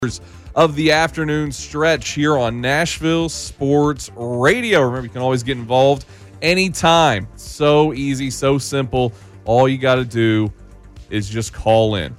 of the afternoon stretch here on Nashville Sports Radio. Remember, you can always get involved anytime. So easy, so simple. All you got to do is just call in.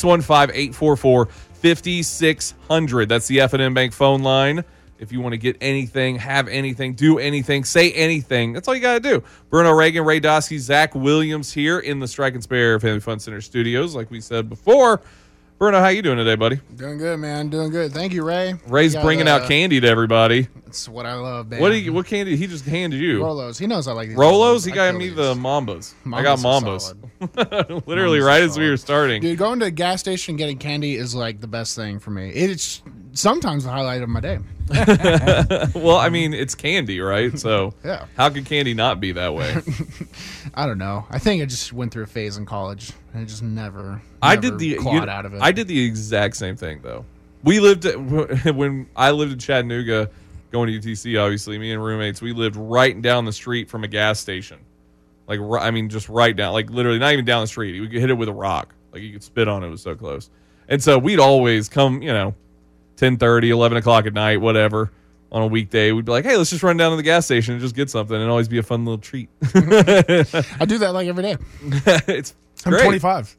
615-844-5600. That's the F&M Bank phone line. If you want to get anything, have anything, do anything, say anything, that's all you got to do. Bruno Reagan, Ray Dosky, Zach Williams here in the Strike and Spare Family Fun Center studios, like we said before. Bruno, how you doing today, buddy? Doing good, man. Doing good. Thank you, Ray. Ray's bringing out candy to everybody. That's what I love, man. What candy? He just handed you. Rolos. He knows I like these. Rolos? He got me the Mambas. I got Mambas. Literally right as we were starting. Dude, going to a gas station getting candy is like the best thing for me. It's sometimes the highlight of my day. Well, I mean, it's candy, right? So yeah. How could candy not be that way? I don't know. I think I just went through a phase in college and I just never clawed out of it. I did the exact same thing, though. When I lived in Chattanooga, going to UTC, obviously, me and roommates, we lived right down the street from a gas station. Like, I mean, just right down, like literally not even down the street. We could hit it with a rock. Like, you could spit on it. It was so close. And so we'd always come, 10:30, 11 o'clock at night, whatever, on a weekday. We'd be like, hey, let's just run down to the gas station and just get something. And always be a fun little treat. I do that like every day. I'm 25.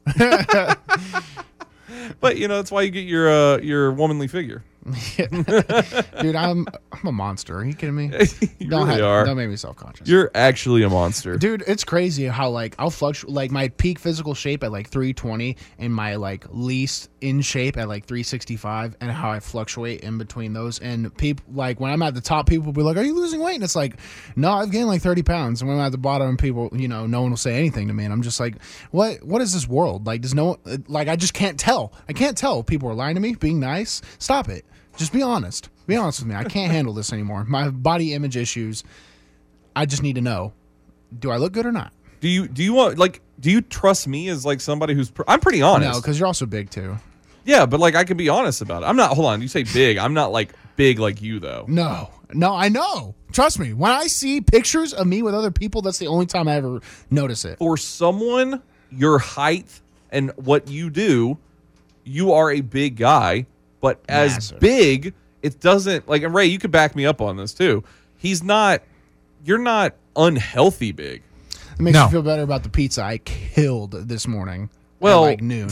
But, that's why you get your womanly figure. Dude, I'm a monster. Are you kidding me? You really are. Don't make me self-conscious. You're actually a monster. Dude, it's crazy how, I'll fluctuate, my peak physical shape at, 320 and my, least in shape at, 365 and how I fluctuate in between those. And people, when I'm at the top, people will be like, are you losing weight? And it's like, no, I've gained, 30 pounds. And when I'm at the bottom, people, no one will say anything to me. And I'm just like, what is this world? Does no one, I just can't tell. I can't tell. People are lying to me, being nice. Stop it. Just be honest. Be honest with me. I can't handle this anymore. My body image issues. I just need to know: do I look good or not? Do you want do you trust me as somebody who's? I'm pretty honest. No, because you're also big too. Yeah, but I can be honest about it. I'm not. Hold on. You say big. I'm not big like you though. No. I know. Trust me. When I see pictures of me with other people, that's the only time I ever notice it. For someone your height and what you do, you are a big guy. But as massive. Big, it doesn't and Ray, you could back me up on this too. You're not unhealthy big. It makes you feel better about the pizza I killed this morning. Well, at noon.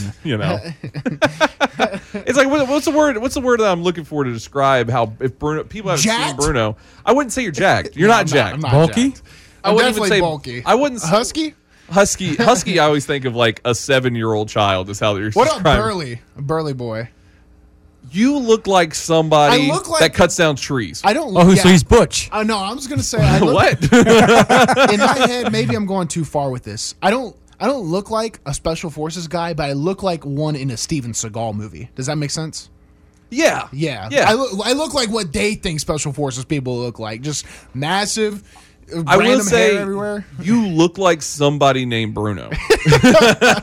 It's what's the word? What's the word that I'm looking for to describe how if Bruno people haven't seen Bruno? I wouldn't say you're jacked. You're not jacked. I'm not bulky. Jacked. I'm definitely bulky. I wouldn't husky. Husky. I always think of a 7-year-old child is how you're. What up, Burly? A burly boy. You look like somebody that cuts down trees. I don't look... Oh, so he's Butch. No, I was going to say... I look, what? In my head, maybe I'm going too far with this. I don't look like a Special Forces guy, but I look like one in a Steven Seagal movie. Does that make sense? Yeah. I look like what they think Special Forces people look like. Just massive... I will say, hair everywhere. You look like somebody named Bruno. When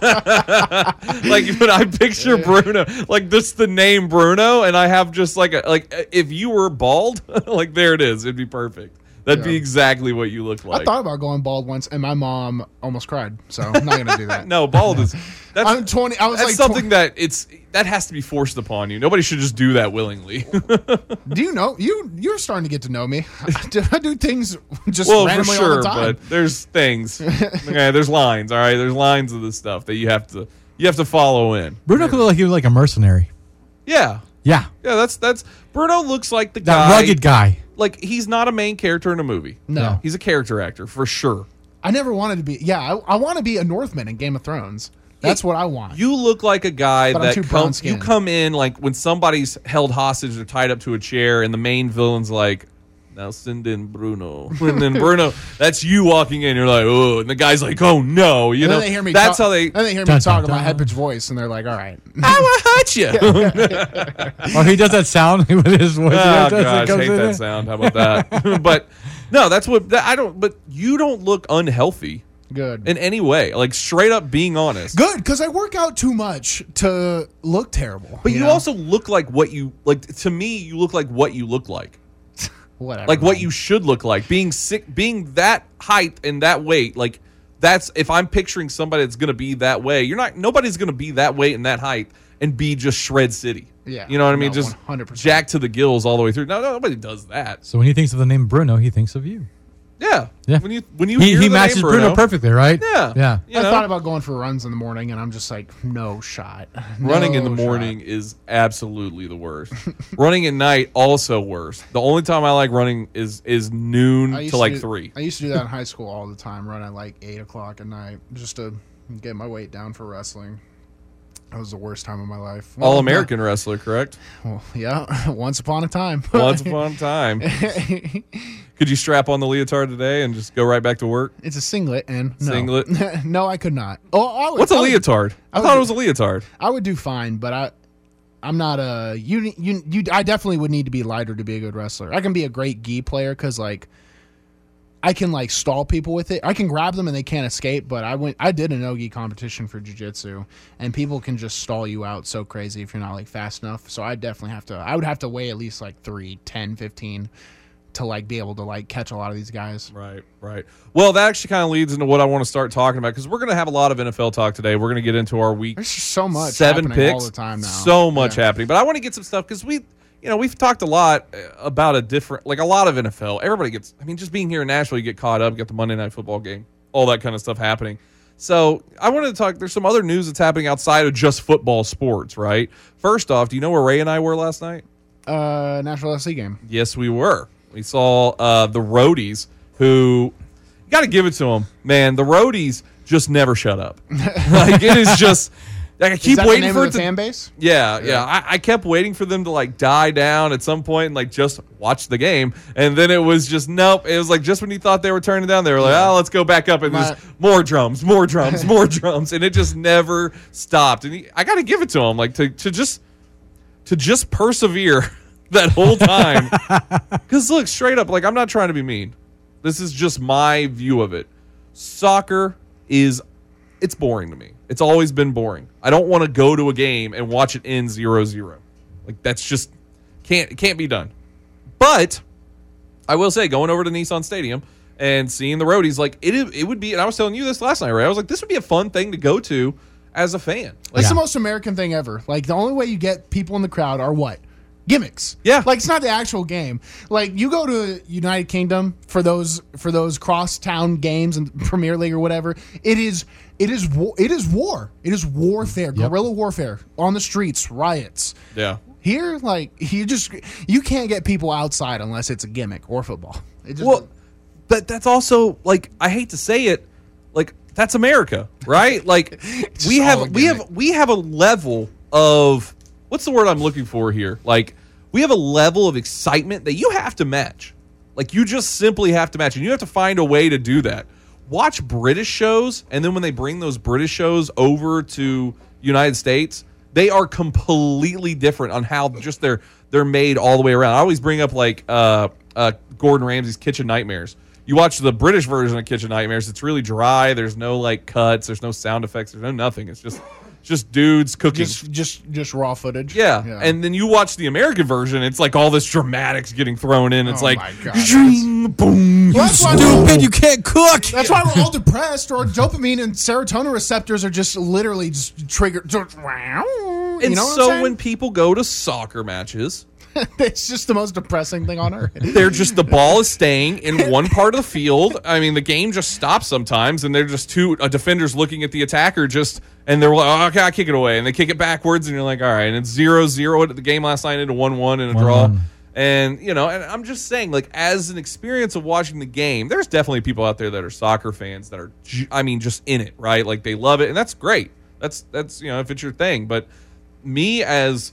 I picture Bruno, just the name Bruno, and I have just if you were bald, there it is. It'd be perfect. That'd be exactly what you look like. I thought about going bald once, and my mom almost cried. So I'm not going to do that. No, bald is. I'm 20. I was that's something that has to be forced upon you. Nobody should just do that willingly. Do you know you're starting to get to know me? I do things just randomly for sure, all the time. But there's things. Okay, there's lines. All right, there's lines of this stuff that you have to follow in. Bruno could look like he was like a mercenary. Yeah. Yeah. That's Bruno looks like the that guy, rugged guy. He's not a main character in a movie. No, he's a character actor for sure. I never wanted to be. Yeah, I want to be a Northman in Game of Thrones. That's what I want. You look like a guy but that you come in when somebody's held hostage or tied up to a chair, and the main villain's like, "Now send in Bruno," and then Bruno, that's you walking in. You're like, "Oh," and the guy's like, "Oh no," Then they hear me. That's how they. Then they hear me talk in my high-pitched voice, and they're like, "All right, I will hurt you." Or he does that sound with his voice. Oh gosh, I hate that sound. How about that? But no, that's what I don't. But you don't look unhealthy. Good. In any way. Straight up being honest. Good, because I work out too much to look terrible. But you also look like what you... to me, you look like what you look like. Whatever. What you should look like. Being sick, being that height and that weight, that's... If I'm picturing somebody that's going to be that way, nobody's going to be that weight and that height and B, just shred city. Yeah. You know what I mean? No, Just 100%. jack to the gills all the way through. No, nobody does that. So when he thinks of the name Bruno, he thinks of you. Yeah. Yeah. When you He hear the matches name Bruno perfectly, right? Yeah. Yeah. You I know? thought about going for runs in the morning, and I'm just like, no shot. Running in the No morning shot. is absolutely the worst. Running at night also worse. The only time I like running is noon I used to like do- 3. I used to do that in high school all the time, run at like 8 o'clock at night just to get my weight down for wrestling. That was the worst time of my life. Well, All American wrestler, correct? Well, yeah, once upon a time. Once upon a time. Could you strap on the leotard today and just go right back to work? It's a singlet, and no. Singlet? No, I could not. Oh, I would, What's a I would- leotard? I would thought do- it was a leotard. I would do fine, but I'm not a you. I definitely would need to be lighter to be a good wrestler. I can be a great gi player because like I can like stall people with it. I can grab them and they can't escape. But I did a no gi competition for jiu-jitsu, and people can just stall you out so crazy if you're not like fast enough. So I definitely have to. I would have to weigh at least like 3, 10, 15 to like be able to like catch a lot of these guys. Right. Well, that actually kind of leads into what I want to start talking about because we're going to have a lot of NFL talk today. We're going to get into our week There's just so much 7 happening picks all the time now. So much Yeah. happening, but I want to get some stuff because we've talked a lot about a lot of NFL. Everybody gets, just being here in Nashville, you get caught up, you got the Monday Night Football game, all that kind of stuff happening. So I wanted to talk, there's some other news that's happening outside of just football sports, right? First off, do you know where Ray and I were last night? National SC game. Yes, we were. We saw the Roadies, who, you got to give it to them, man. The Roadies just never shut up. Like, it is just, like, I Is keep that waiting the name for of it the to. fan base? Yeah. I kept waiting for them to like die down at some point and like just watch the game, and then it was just nope. It was like just when you thought they were turning down, they were like, "Oh, let's go back up," and just more drums, more drums, and it just never stopped. And I got to give it to them, like to just persevere that whole time. Because look, straight up, like I'm not trying to be mean. This is just my view of it. Soccer it's boring to me. It's always been boring. I don't want to go to a game and watch it end 0-0. Like that's just can't be done. But I will say, going over to Nissan Stadium and seeing the Roadies, like it would be. And I was telling you this last night, Ray. I was like, this would be a fun thing to go to as a fan. Like, It's the most American thing ever. Like the only way you get people in the crowd are what? Gimmicks. Yeah. Like it's not the actual game. Like you go to United Kingdom for those cross-town games and Premier League or whatever. It is war. It is warfare, guerrilla warfare on the streets, riots. yeah. Here, like you can't get people outside unless it's a gimmick or football. It just, Well, that's also like I hate to say it, like that's America, right? Like just we all a have a level of what's the word I'm looking for here? Like we have a level of excitement that you have to match. Like you just simply have to match, and you have to find a way to do that. Watch British shows, and then when they bring those British shows over to United States, they are completely different on how just they're made all the way around. I always bring up like Gordon Ramsay's Kitchen Nightmares. You watch the British version of Kitchen Nightmares, it's really dry. There's no like cuts, there's no sound effects, there's no nothing. It's just dudes cooking. just raw footage. Yeah. And then you watch the American version, it's like all this dramatics getting thrown in. It's Oh like, my God, zing, boom, Well, that's why Stupid, you can't cook. That's why we're all depressed, or dopamine and serotonin receptors are just literally just triggered. You know and what I'm so saying? when people go to soccer matches, it's just the most depressing thing on earth. they're just the ball is staying in one part of the field. I mean, the game just stops sometimes, and they're just two defenders looking at the attacker and they're like, oh, okay, I kick it away, and they kick it backwards, and you're like, all right, and it's 0-0. The game last night into 1-1 and a draw. 1-1. And and I'm just saying, like, as an experience of watching the game, there's definitely people out there that are soccer fans that are, just in it, right? Like they love it, and that's great. That's if it's your thing. But me as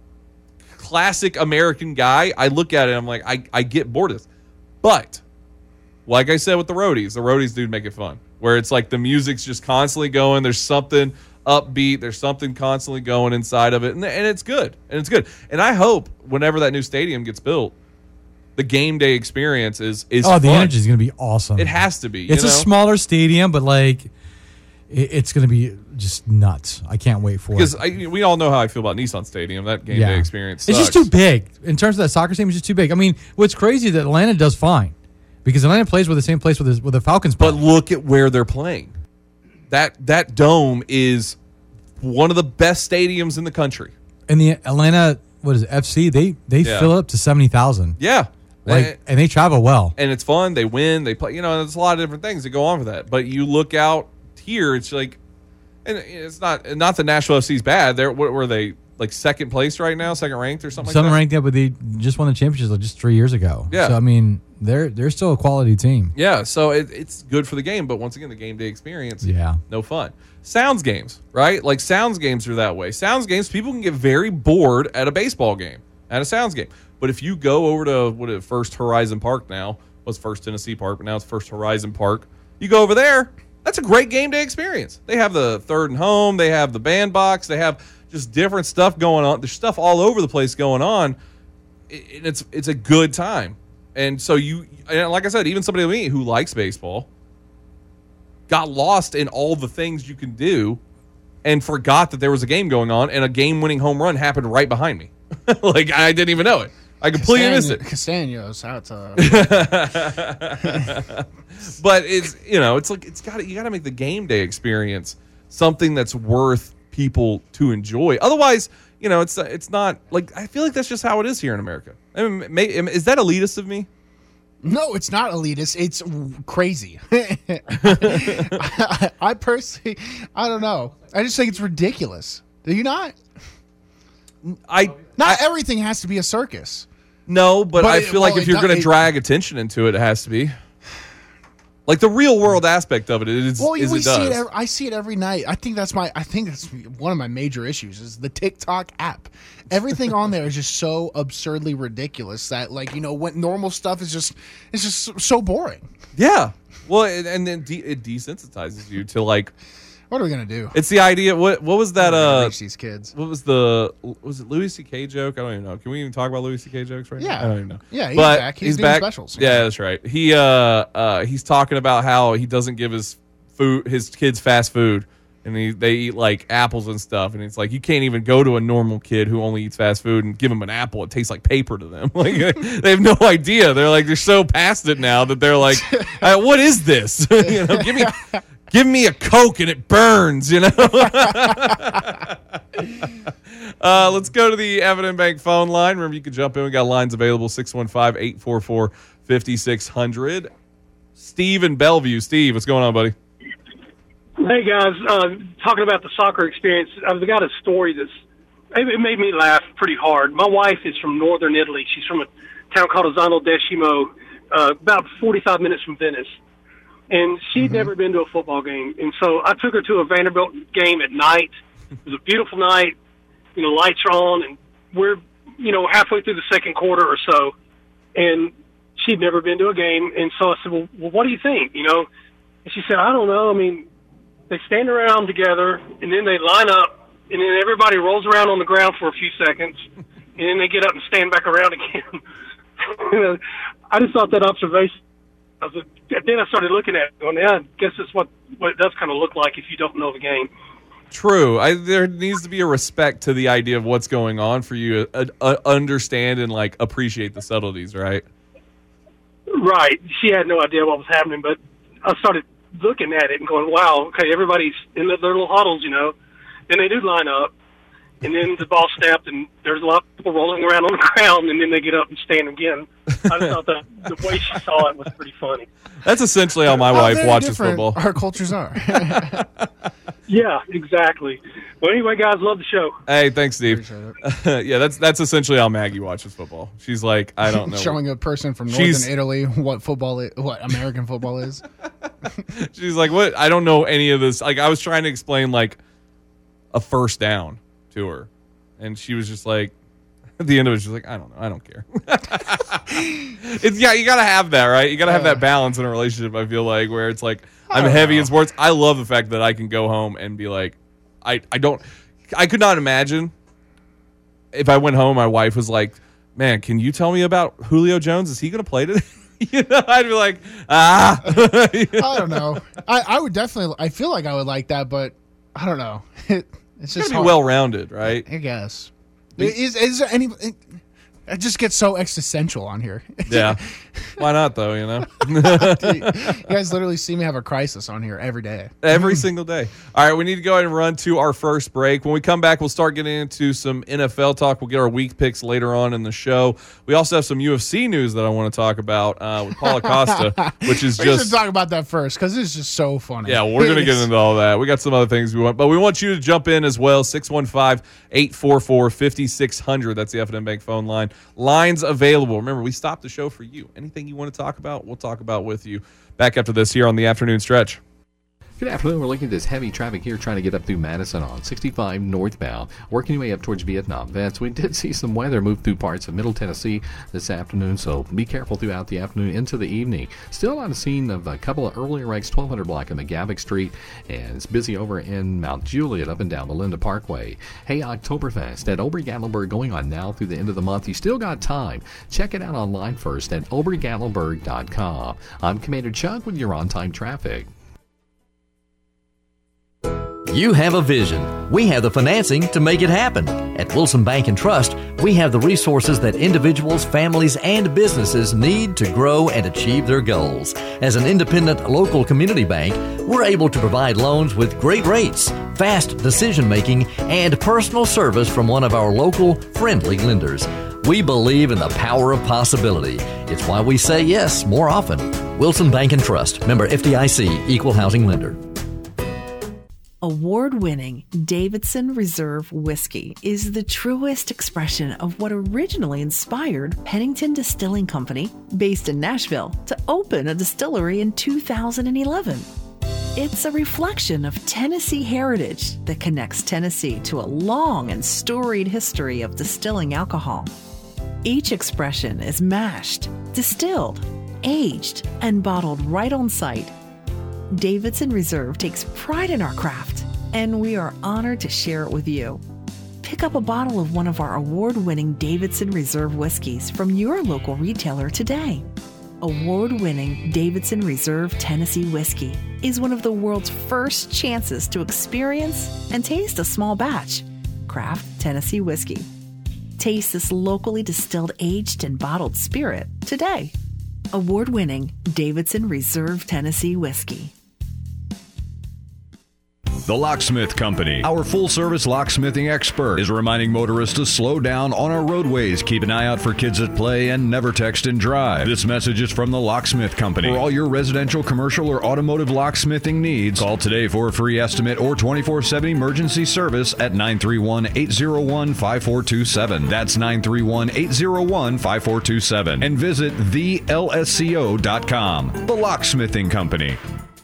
classic American guy, I look at it and I'm like, I get bored of this. But like I said with the Roadies do make it fun. Where it's like the music's just constantly going. There's something upbeat. There's something constantly going inside of it. And it's good. And I hope whenever that new stadium gets built, the game day experience is Oh, fun. the energy is going to be awesome. It has to be. It's a smaller stadium, but like it's going to be just nuts. I can't wait for because it. we all know how I feel about Nissan Stadium. That game day experience It's sucks. just too big. In terms of that soccer stadium, it's just too big. I mean, what's crazy is that Atlanta does fine because Atlanta plays with the same place with the Falcons. But look at where they're playing. That dome is one of the best stadiums in the country. And the Atlanta, what is it, FC? They Yeah. fill up to 70,000. Yeah. And they travel well. And it's fun. They win. They play. There's a lot of different things that go on for that. But you look out here, it's like, and it's not the Nashville FC's bad. What were they, like second place right now, second ranked or something? Some like that? ranked up, but they just won the championship like just 3 years ago. Yeah. So I mean, they're still a quality team. Yeah. So it's good for the game, but once again, the game day experience. Yeah. No fun. Sounds games, right? Like sounds games are that way. Sounds games, people can get very bored at a baseball game, at a sounds game. But if you go over to First Horizon Park now, was First Tennessee Park, but now it's First Horizon Park. You go over there, that's a great game day experience. They have the third and home, they have the bandbox, they have just different stuff going on. There's stuff all over the place going on. It's a good time. And so and like I said, even somebody like me who likes baseball got lost in all the things you can do and forgot that there was a game going on, and a game-winning home run happened right behind me. Like, I didn't even know it. I completely missed it. Castaños out to. But it's like you got to make the game day experience something that's worth people to enjoy. Otherwise, it's not like, I feel like that's just how it is here in America. I mean, is that elitist of me? No, it's not elitist. It's crazy. I personally, I don't know. I just think it's ridiculous. Do you not? Not everything has to be a circus. No, but I feel like if you're going to drag attention into it, it has to be. Like the real world aspect of it is. Well, it does. I see it every night. I think that's one of my major issues is the TikTok app. Everything on there is just so absurdly ridiculous that, like, when normal stuff is just so boring. Yeah. Well, and then it desensitizes you to, like, what are we gonna do? It's the idea. What was that? Reach these kids. What was it Louis C.K. joke? I don't even know. Can we even talk about Louis C.K. jokes right now? I don't even know. Yeah, he's back. He's doing back. Specials. Yeah, that's right. He's talking about how he doesn't give his kids fast food, and they eat like apples and stuff, and it's like you can't even go to a normal kid who only eats fast food and give them an apple. It tastes like paper to them. Like they have no idea. They're so past it now that they're like, what is this? Give me a Coke and it burns, Let's go to the Evident Bank phone line. Remember, you can jump in. We got lines available, 615-844-5600. Steve in Bellevue. Steve, what's going on, buddy? Hey, guys. Talking about the soccer experience, I've got a story it made me laugh pretty hard. My wife is from northern Italy. She's from a town called Ozzano Decimo, about 45 minutes from Venice. And she'd never been to a football game. And so I took her to a Vanderbilt game at night. It was a beautiful night. Lights are on, and we're, halfway through the second quarter or so. And she'd never been to a game. And so I said, well, what do you think? And she said, I don't know. I mean, they stand around together, and then they line up, and then everybody rolls around on the ground for a few seconds, and then they get up and stand back around again. I just thought that observation. Then I started looking at it, going, I guess that's what it does kind of look like if you don't know the game. True. There needs to be a respect to the idea of what's going on for you to understand and, like, appreciate the subtleties, right? Right. She had no idea what was happening, but I started looking at it and going, wow, okay, everybody's in their little huddles, Then they do line up, and then the ball snapped, and there's a lot of people rolling around on the ground, and then they get up and stand again. I just thought that the way she saw it was pretty funny. That's essentially how my wife watches football. Our cultures are. Yeah, exactly. Well, anyway, guys, love the show. Hey, thanks, Steve. Yeah, that's essentially how Maggie watches football. She's like, I don't know. Showing a person from northern Italy what American football is. She's like, what? I don't know any of this. Like, I was trying to explain, like, a first down to her, and she was just like, at the end of it, she's like, I don't know, I don't care. You gotta have that, right? You gotta have that balance in a relationship. I feel like where it's like I'm heavy in sports. I love the fact that I can go home and be like, I could not imagine if I went home, my wife was like, man, can you tell me about Julio Jones? Is he gonna play today? I'd be like, I don't know. I would definitely. I feel like I would like that, but I don't know. It's just be well rounded, right? I guess. Is there any? It just gets so existential on here. Yeah. Why not, though, you know? You guys literally see me have a crisis on here every day. Every single day. All right, we need to go ahead and run to our first break. When we come back, we'll start getting into some NFL talk. We'll get our week picks later on in the show. We also have some UFC news that I want to talk about with Paulo Costa, which is We just... should talk about that first because it's just so funny. Yeah, we're going to get into all that. We got some other things we want, but we want you to jump in as well. 615-844-5600. That's the F&M Bank phone line. Lines available. Remember, we stopped the show for you. Anything you want to talk about, we'll talk about with you. Back after this here on the Afternoon Stretch. Good afternoon. We're looking at this heavy traffic here trying to get up through Madison on 65 northbound, working your way up towards Vietnam Vets. We did see some weather move through parts of Middle Tennessee this afternoon, so be careful throughout the afternoon into the evening. Still on the scene of a couple of earlier wrecks, 1200 block in McGavick Street, and it's busy over in Mount Juliet up and down the Linda Parkway. Hey, Oktoberfest at Obergatlinburg going on now through the end of the month. You still got time. Check it out online first at obergatlinburg.com. I'm Commander Chuck with your on-time traffic. You have a vision. We have the financing to make it happen. At Wilson Bank and Trust, we have the resources that individuals, families, and businesses need to grow and achieve their goals. As an independent local community bank, we're able to provide loans with great rates, fast decision-making, and personal service from one of our local, friendly lenders. We believe in the power of possibility. It's why we say yes more often. Wilson Bank and Trust, member FDIC, equal housing lender. Award-winning Davidson Reserve Whiskey is the truest expression of what originally inspired Pennington Distilling Company, based in Nashville, to open a distillery in 2011. It's a reflection of Tennessee heritage that connects Tennessee to a long and storied history of distilling alcohol. Each expression is mashed, distilled, aged, and bottled right on site. Davidson Reserve takes pride in our craft, and we are honored to share it with you. Pick up a bottle of one of our award-winning Davidson Reserve whiskeys from your local retailer today. Award-winning Davidson Reserve Tennessee Whiskey is one of the world's first chances to experience and taste a small batch craft Tennessee whiskey. Taste this locally distilled, aged, and bottled spirit today. Award-winning Davidson Reserve Tennessee Whiskey. The Locksmith Company, our full-service locksmithing expert, is reminding motorists to slow down on our roadways, keep an eye out for kids at play, and never text and drive. This message is from the Locksmith Company. For all your residential, commercial, or automotive locksmithing needs, call today for a free estimate or 24/7 emergency service at 931-801-5427. That's 931-801-5427. And visit thelsco.com. The Locksmithing Company.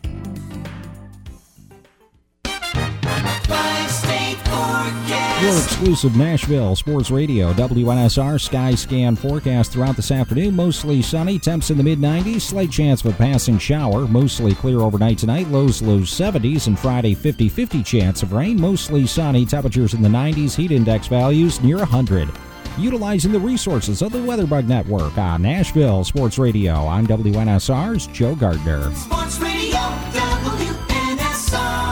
Your exclusive Nashville Sports Radio, WNSR Sky Scan forecast throughout this afternoon. Mostly sunny, temps in the mid-90s, slight chance of a passing shower. Mostly clear overnight tonight, lows 70s, and Friday 50-50 chance of rain. Mostly sunny, temperatures in the 90s, heat index values near 100. Utilizing the resources of the WeatherBug Network on Nashville Sports Radio. I'm WNSR's Joe Gardner. Sports Radio, WNSR.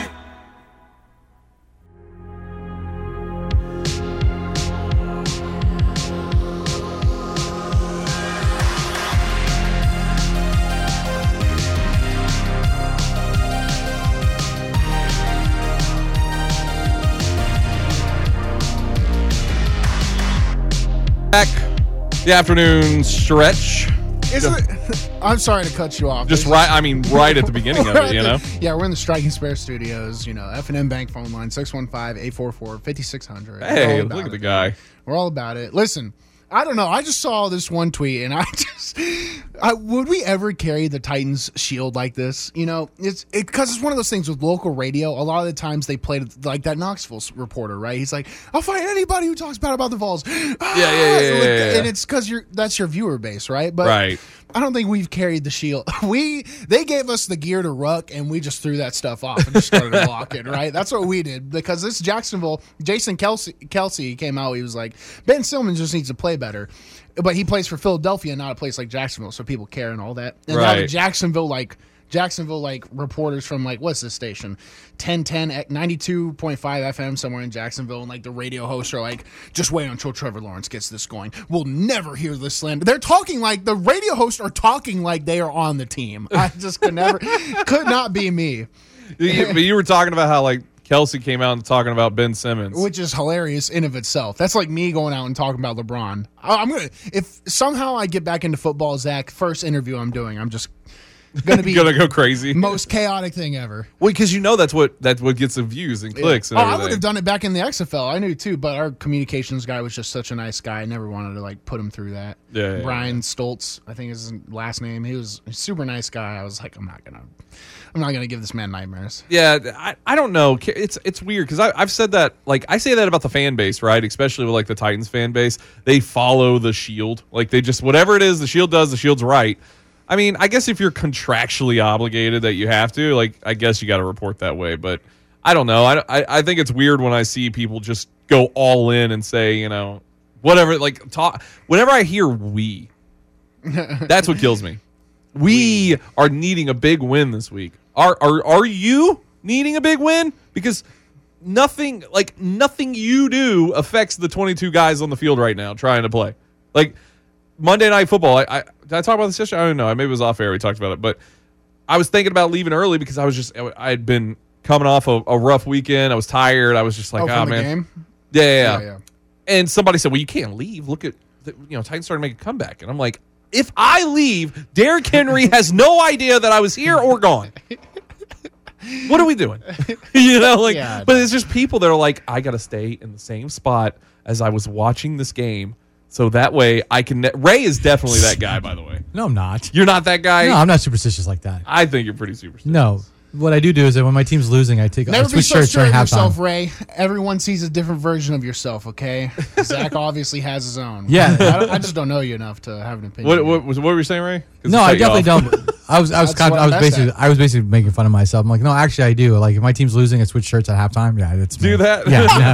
Back, the afternoon stretch. I'm sorry to cut you off. Just right at the beginning of it, you know? Yeah, we're in the Striking Spare Studios, F&M Bank phone line, 615-844-5600. Hey, look at the guy. We're all about it. Listen, I don't know. I just saw this one tweet, and would we ever carry the Titans shield like this? Because it's one of those things with local radio. A lot of the times they played like that Knoxville reporter, right? He's like, I'll fight anybody who talks bad about the Vols. Yeah. And it's because that's your viewer base, right? But right. I don't think we've carried the shield. They gave us the gear to ruck, and we just threw that stuff off and just started walking, right? That's what we did. Because this Jacksonville, Jason Kelsey came out. He was like, Ben Silman just needs to play better. But he plays for Philadelphia, not a place like Jacksonville, so people care and all that. And now Jacksonville, Jacksonville like reporters from like what's this station, 1010 92.5 FM somewhere in Jacksonville, and like the radio hosts are like, just wait until Trevor Lawrence gets this going. We'll never hear this slander. They're talking like the radio hosts are talking like they are on the team. I just could not be me. But you were talking about how like Kelsey came out and talking about Ben Simmons, which is hilarious in of itself. That's like me going out and talking about LeBron. I'm gonna, if somehow I get back into football, Zach, first interview I'm doing, I'm just gonna be gonna go crazy. Most chaotic thing ever. Well, because that's what gets the views and clicks. And I would have done it back in the XFL. I knew too, but our communications guy was just such a nice guy. I never wanted to like put him through that. Yeah, Brian Stoltz, I think is his last name. He was a super nice guy. I was like, I'm not gonna give this man nightmares. Yeah, I don't know. It's weird because I've said that, like I say that about the fan base, right? Especially with like the Titans fan base, they follow the Shield. Like they just whatever it is the Shield does, the Shield's right. I mean, I guess if you're contractually obligated that you have to, like I guess you got to report that way. But I don't know. I think it's weird when I see people just go all in and say whatever. Like talk. Whenever I hear we, that's what kills me. We are needing a big win this week. Are you needing a big win? Because nothing you do affects the 22 guys on the field right now trying to play. Like Monday Night Football. Did I talk about this yesterday? I don't know. Maybe it was off air. We talked about it, but I was thinking about leaving early because I had been coming off a rough weekend. I was tired. I was just like, from the man. Game? Yeah. And somebody said, well, you can't leave. Look at Titans started to make a comeback, and I'm like, if I leave, Derrick Henry has no idea that I was here or gone. What are we doing? But it's just people that are like, I got to stay in the same spot as I was watching this game. So that way I can. Ray is definitely that guy, by the way. No, I'm not. You're not that guy? No, I'm not superstitious like that. I think you're pretty superstitious. No. What I do is that when my team's losing, I Never be so sure of yourself, halftime. Ray. Everyone sees a different version of yourself, okay? Zach obviously has his own. Yeah. I just don't know you enough to have an opinion. What were you saying, Ray? No, I definitely don't. I was basically making fun of myself. I'm like, no, actually, I do. Like, if my team's losing, I switch shirts at halftime. Yeah, it's do me. that.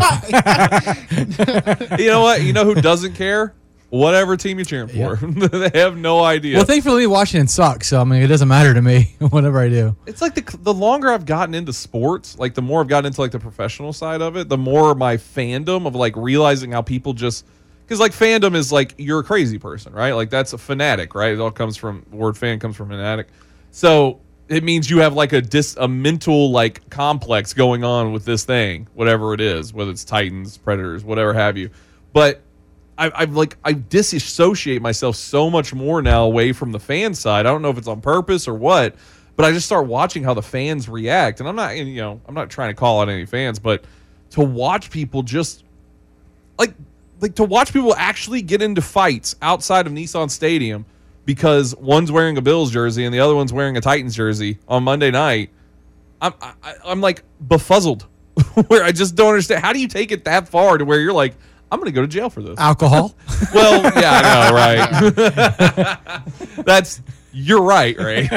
Yeah. You know what? You know who doesn't care? Whatever team you're cheering for. They have no idea. Well, thankfully, Washington sucks, so I mean, it doesn't matter to me. Whatever I do. It's like the longer I've gotten into sports, like the more I've gotten into like the professional side of it, the more my fandom of like realizing how people just. Because like fandom is like you're a crazy person, right? Like that's a fanatic, right? It all comes from the word fan comes from fanatic. So it means you have like a mental like complex going on with this thing, whatever it is, whether it's Titans, Predators, whatever have you. But I disassociate myself so much more now away from the fan side. I don't know if it's on purpose or what, but I just start watching how the fans react. And I'm not trying to call out any fans, but to watch people just like to watch people actually get into fights outside of Nissan Stadium because one's wearing a Bills jersey and the other one's wearing a Titans jersey on Monday night. I'm like befuzzled where I just don't understand. How do you take it that far to where you're like, I'm going to go to jail for this? Alcohol? Well, yeah, I know, right? You're right, Ray.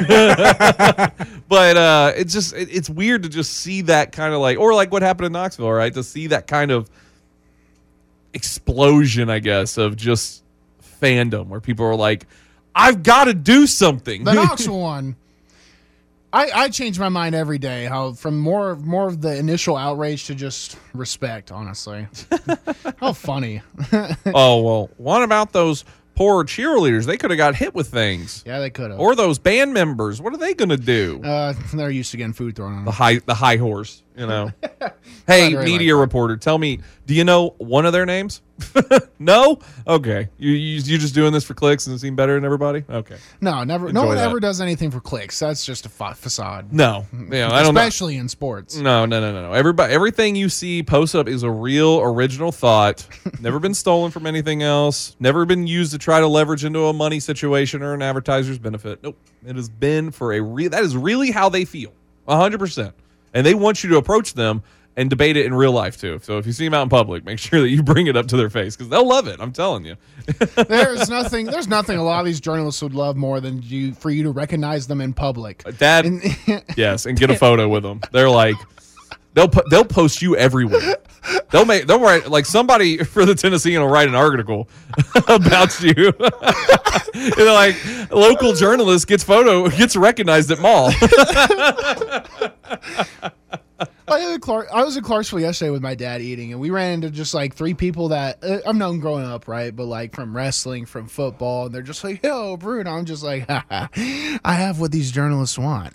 But it's weird to just see that kind of like, or like what happened in Knoxville, right? To see that kind of explosion, I guess, of just fandom where people are like, I've got to do something. The Knoxville one. I change my mind every day. How from more of the initial outrage to just respect. Honestly, how funny. Oh well, what about those poor cheerleaders? They could have got hit with things. Yeah, they could have. Or those band members. What are they going to do? They're used to getting food thrown on them. The high horse. Hey, media reporter, tell me, do you know one of their names? No? Okay. You just doing this for clicks and seem better than everybody? Okay. No, never. Enjoy no one that. ever does anything for clicks. That's just a facade. No. Yeah, I don't know. Especially in sports. No. Everything you see posted up is a real original thought. Never been stolen from anything else. Never been used to try to leverage into a money situation or an advertiser's benefit. Nope. It has been for that is really how they feel. 100%. And they want you to approach them and debate it in real life too. So if you see them out in public, make sure that you bring it up to their face because they'll love it. I'm telling you. There's nothing a lot of these journalists would love more than for you to recognize them in public. Yes, and get a photo with them. They're like, They'll post you everywhere. They'll write like somebody for the Tennessean will write an article about you. They're like local journalist gets recognized at mall. I was in Clarksville yesterday with my dad eating, and we ran into just like three people that I've known growing up, right? But like from wrestling, from football, and they're just like, "Yo, Bruno." I'm just like, I have what these journalists want.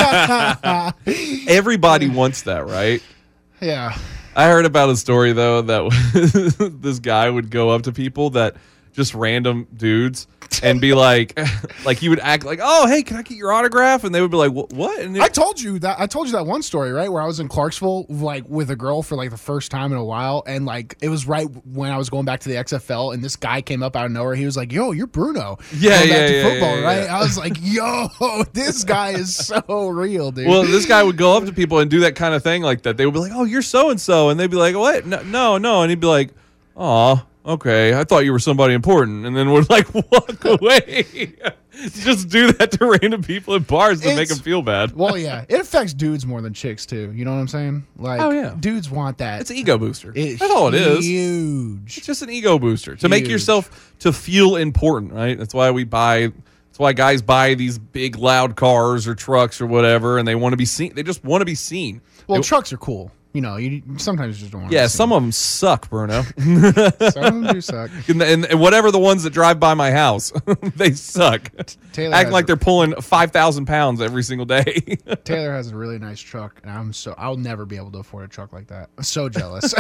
Everybody wants that, right? Yeah. I heard about a story though that this guy would go up to people that just random dudes and be like he would act like, "Oh, hey, can I get your autograph?" And they would be like, "What?" And I told you that one story, right, where I was in Clarksville like with a girl for like the first time in a while, and like it was right when I was going back to the XFL, and this guy came up out of nowhere. He was like, "Yo, you're Bruno." Yeah, going back to football, right? I was like, "Yo, this guy is so real, dude." Well, this guy would go up to people and do that kind of thing like that. They would be like, "Oh, you're so and so," and they'd be like, "What? No," and he'd be like, "Aw. Okay, I thought you were somebody important," and then would like walk away. Just do that to random people at bars to make them feel bad. Well, yeah, it affects dudes more than chicks too. You know what I'm saying? Like, oh, yeah. Dudes want that. It's an ego booster. That's all it is. Huge. It's just an ego booster to make yourself to feel important, right? That's why guys buy these big loud cars or trucks or whatever, and they want to be seen. They just want to be seen. Well, trucks are cool. You know, you sometimes just don't want to. Yeah, some of them suck, Bruno. Some of them do suck. And whatever the ones that drive by my house, they suck. Taylor acting like they're pulling 5,000 pounds every single day. Taylor has a really nice truck, and I'll never be able to afford a truck like that. I'm so jealous.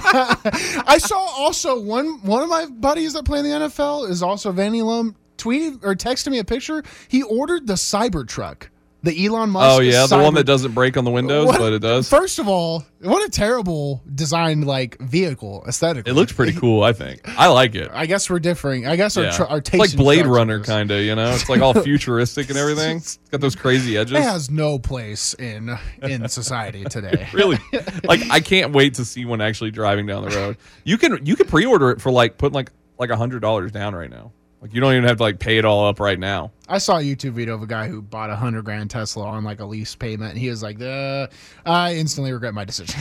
I saw also one of my buddies that play in the NFL is also Vanny Lum tweeted or texted me a picture. He ordered the Cybertruck. The Elon Musk. Oh yeah, the one that doesn't break on the windows, but it does. First of all, what a terrible designed like vehicle aesthetically. It looks pretty cool. I think I like it. I guess we're differing. I guess our taste. It's like Blade Runner kind of. You know, it's like all futuristic and everything. It's got those crazy edges. It has no place in society today. Really, like I can't wait to see one actually driving down the road. You can pre-order it for like putting like $100 down right now. Like you don't even have to like pay it all up right now. I saw a YouTube video of a guy who bought $100,000 Tesla on like a lease payment, and he was like, "I instantly regret my decision."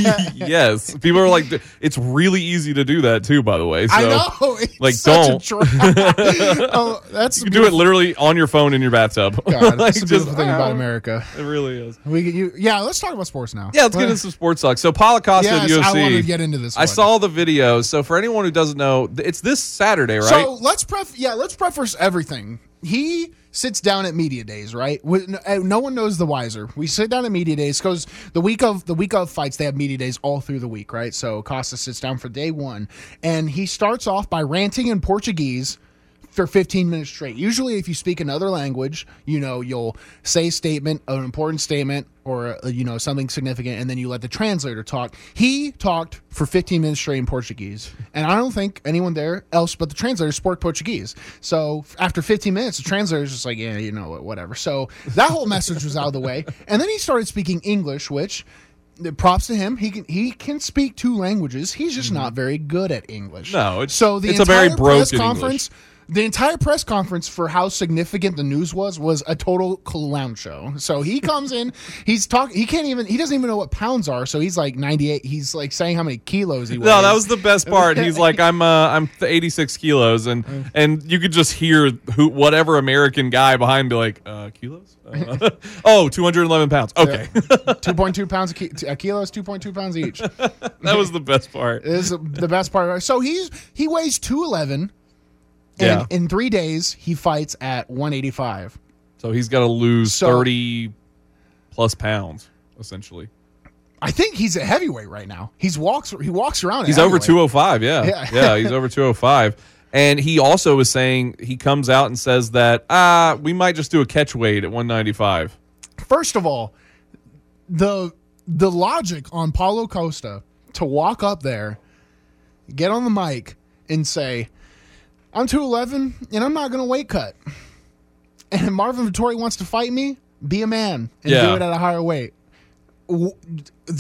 Yes, people are like, it's really easy to do that too. By the way, so, I know. It's like, such don't. That's you can do it literally on your phone in your bathtub. God, that's the beautiful thing about America. It really is. Let's talk about sports now. Yeah, let's get into some sports talk. So Paulo Costa at UFC. I wanted to get into this. I saw the video. So for anyone who doesn't know, it's this Saturday, right? So let's preface everything. He sits down at media days, right? No one knows the wiser. We sit down at media days because the week of fights, they have media days all through the week, right? So Costa sits down for day one, and he starts off by ranting in Portuguese for 15 minutes straight. Usually, if you speak another language, you'll say a statement, an important statement, or something significant, and then you let the translator talk. He talked for 15 minutes straight in Portuguese, and I don't think anyone there else but the translator spoke Portuguese. So after 15 minutes, the translator's just like, yeah, whatever. So that whole message was out of the way, and then he started speaking English, which, props to him. He can speak two languages. He's just not very good at English. No, it's a very broken English. The entire press conference for how significant the news was a total clown show. So he comes in, he's talking. He doesn't even know what pounds are. So he's like 98. He's like saying how many kilos he weighs. No, that was the best part. He's like, I'm 86 kilos, and you could just hear whatever American guy behind be like, kilos? 211 pounds. Okay, 2.2 pounds a kilo is 2.2 pounds each. That was the best part. It is the best part. So he weighs 211. And in 3 days, he fights at 185. So he's got to lose 30 plus pounds, essentially. I think he's a heavyweight right now. He walks around. He's over 205. Yeah, he's over 205. And he also was saying, he comes out and says that we might just do a catch weight at 195. First of all, the logic on Paulo Costa to walk up there, get on the mic, and say, I'm 211, and I'm not going to weight cut. And if Marvin Vettori wants to fight me, be a man and do it at a higher weight. And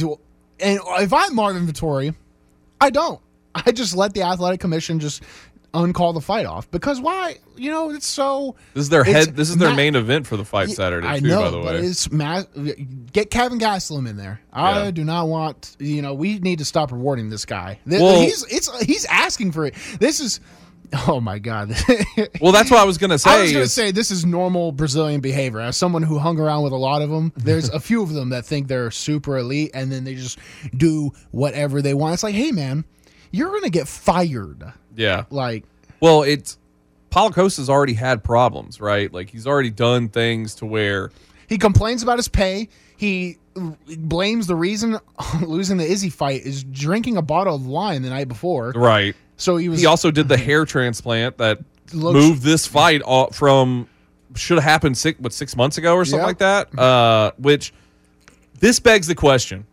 if I'm Marvin Vettori, I don't. I just let the athletic commission uncall the fight off. Because why? You know, it's so. This is their This is their main event for the fight Saturday, I too, know, by the way. But it's get Kevin Gastelum in there. I do not want. You know, we need to stop rewarding this guy. Well, he's asking for it. This is. Oh my God! Well, that's what I was going to say. I was going to say this is normal Brazilian behavior. As someone who hung around with a lot of them, there's a few of them that think they're super elite, and then they just do whatever they want. It's like, hey man, you're going to get fired. Yeah. Like, well, Paulo Costa's already had problems, right? Like he's already done things to where he complains about his pay. He blames the reason losing the Izzy fight is drinking a bottle of wine the night before. Right. So he also did the hair transplant that moved this fight from should have happened 6 months ago or something like that. Which this begs the question: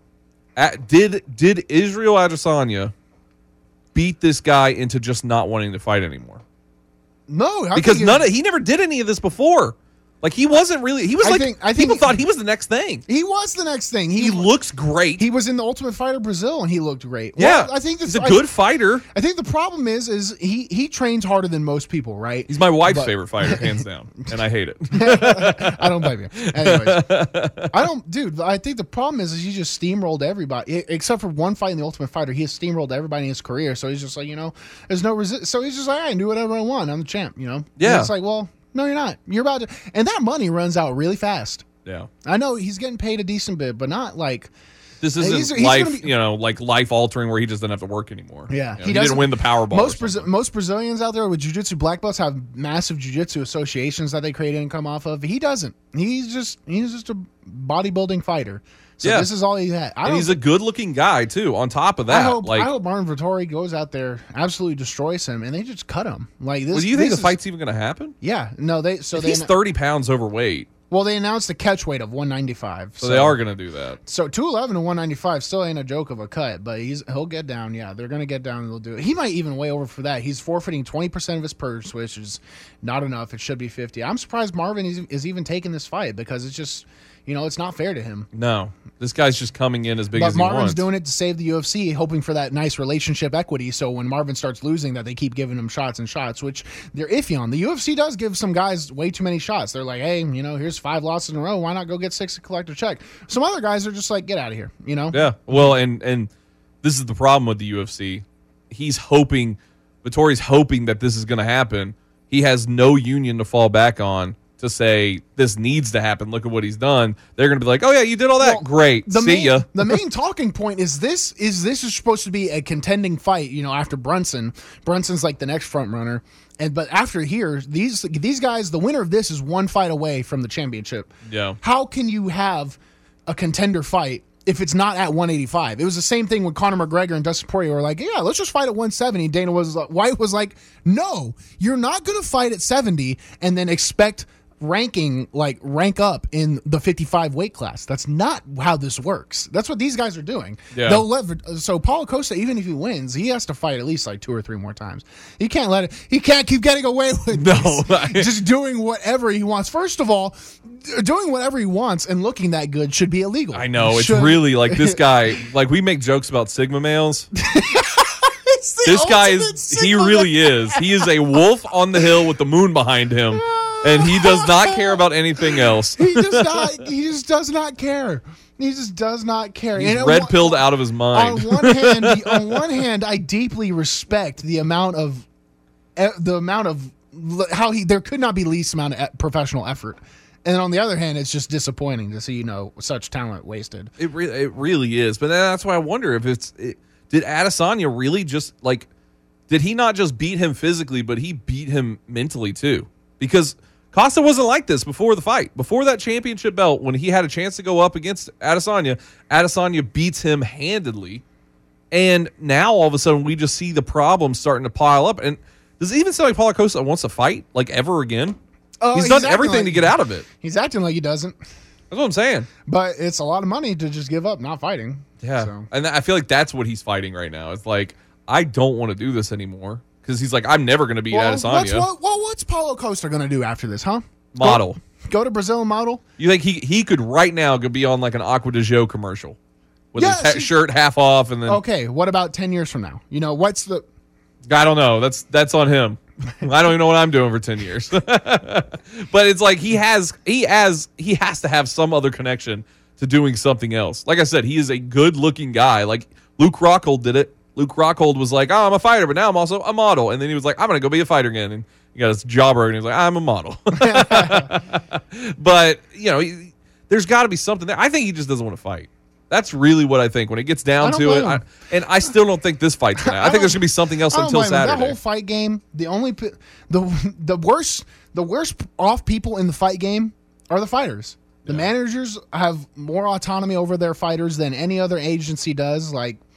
Did Israel Adesanya beat this guy into just not wanting to fight anymore? No, because he never did any of this before. Like he wasn't really. He was I think people thought he was the next thing. He was the next thing. He looks great. He was in the Ultimate Fighter Brazil and he looked great. Yeah, well, I think he's a good fighter. I think the problem is he trains harder than most people, right? He's my wife's favorite fighter, hands down, and I hate it. I don't blame you. Anyways, I think the problem is he just steamrolled everybody except for one fight in the Ultimate Fighter. He has steamrolled everybody in his career, so he's just like, there's no so he's just like, I can do whatever I want. I'm the champ, Yeah, and it's like, well. No, you're not. You're about to, and that money runs out really fast. Yeah, I know he's getting paid a decent bit, but not like this isn't life. Like life altering where he just doesn't have to work anymore. Yeah, he didn't win the Powerball. Most Brazilians out there with jiu-jitsu black belts have massive jiu-jitsu associations that they create income off of. He doesn't. He's just a bodybuilding fighter. So this is all he had. And he's a good-looking guy too. On top of that, I hope Martin Vettori goes out there, absolutely destroys him, and they just cut him. Like this. Well, do you think the fight's even going to happen? Yeah, no. He's 30 pounds overweight. Well, they announced a catch weight of 195. So they are going to do that. So 211 to 195 still ain't a joke of a cut, but he'll get down. Yeah, they're going to get down and they'll do it. He might even weigh over for that. He's forfeiting 20% of his purse, which is not enough. It should be 50. I'm surprised Marvin is even taking this fight because it's just, it's not fair to him. No, this guy's just coming in as big as he wants. But Marvin's doing it to save the UFC, hoping for that nice relationship equity. So when Marvin starts losing, that they keep giving him shots and shots, which they're iffy on. The UFC does give some guys way too many shots. They're like, hey, here's 5 losses in a row. Why not go get 6 to collect a check? Some other guys are just like, get out of here. Yeah. Well, and this is the problem with the UFC. Vettori's hoping that this is going to happen. He has no union to fall back on to say this needs to happen. Look at what he's done. They're going to be like, oh yeah, you did all that. Well, great. See ya. The main talking point is this is supposed to be a contending fight, after Brunson. Brunson's like the next front runner. But after here, these guys, the winner of this is one fight away from the championship. Yeah. How can you have a contender fight if it's not at 185? It was the same thing when Conor McGregor and Dustin Poirier were like, yeah, let's just fight at 170. White was like, no, you're not going to fight at 70 and then expect rank up in the 55 weight class. That's not how this works. That's what these guys are doing. Yeah. They'll leverage. So Paulo Costa, even if he wins, he has to fight at least like 2 or 3 more times. He can't keep getting away with just doing whatever he wants. First of all, doing whatever he wants and looking that good should be illegal. I know. It's really like this guy, like we make jokes about Sigma males. This guy he really is. He is a wolf on the hill with the moon behind him. And he does not care about anything else. He just does not care. He just does not care. He's red-pilled out of his mind. On one hand, I deeply respect the amount of how there could not be least amount of professional effort. And on the other hand, it's just disappointing to see such talent wasted. It really is. But that's why I wonder if did Adesanya really just did he not just beat him physically, but he beat him mentally too? Because Costa wasn't like this before the fight. Before that championship belt, when he had a chance to go up against Adesanya beats him handedly. And now all of a sudden we just see the problems starting to pile up. And does it even sound like Paulo Costa wants to fight ever again? He's done everything to get out of it. He's acting like he doesn't. That's what I'm saying. But it's a lot of money to just give up not fighting. Yeah. So. And I feel like that's what he's fighting right now. It's like, I don't want to do this anymore. Because he's like, I'm never going to beat Adesanya. What's Paulo Costa going to do after this, huh? Model. Go to Brazil and model? You think he could right now be on like an Aqua de Gio commercial with his shirt half off and then... Okay, what about 10 years from now? What's the... I don't know. That's on him. I don't even know what I'm doing for 10 years. But it's like he has to have some other connection to doing something else. Like I said, he is a good-looking guy. Like Luke Rockhold did it. Luke Rockhold was like, "Oh, I'm a fighter, but now I'm also a model." And then he was like, "I'm going to go be a fighter again." And he got his job and he was like, "I'm a model." But, there's got to be something there. I think he just doesn't want to fight. That's really what I think when it gets down to it. And I still don't think this fight's going to. I think there's going to be something else until Saturday. That whole fight game, the worst off people in the fight game are the fighters. The managers have more autonomy over their fighters than any other agency does.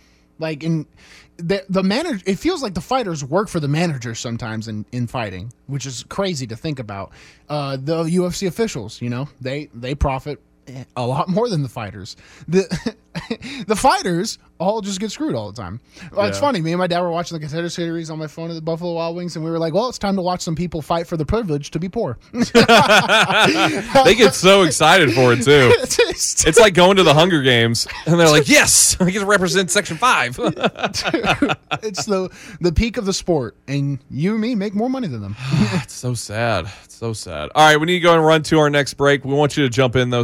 The manager, it feels like the fighters work for the managers sometimes in fighting, which is crazy to think about. The UFC officials, they profit a lot more than the fighters. The fighters all just get screwed all the time. It's funny. Me and my dad were watching the Contender Series on my phone at the Buffalo Wild Wings, and we were like, well, it's time to watch some people fight for the privilege to be poor. They get so excited for it, too. It's like going to the Hunger Games, and they're like, yes, I get to represent Section 5. Dude, it's the peak of the sport, and you and me make more money than them. It's so sad. It's so sad. All right, we need to go and run to our next break. We want you to jump in, though,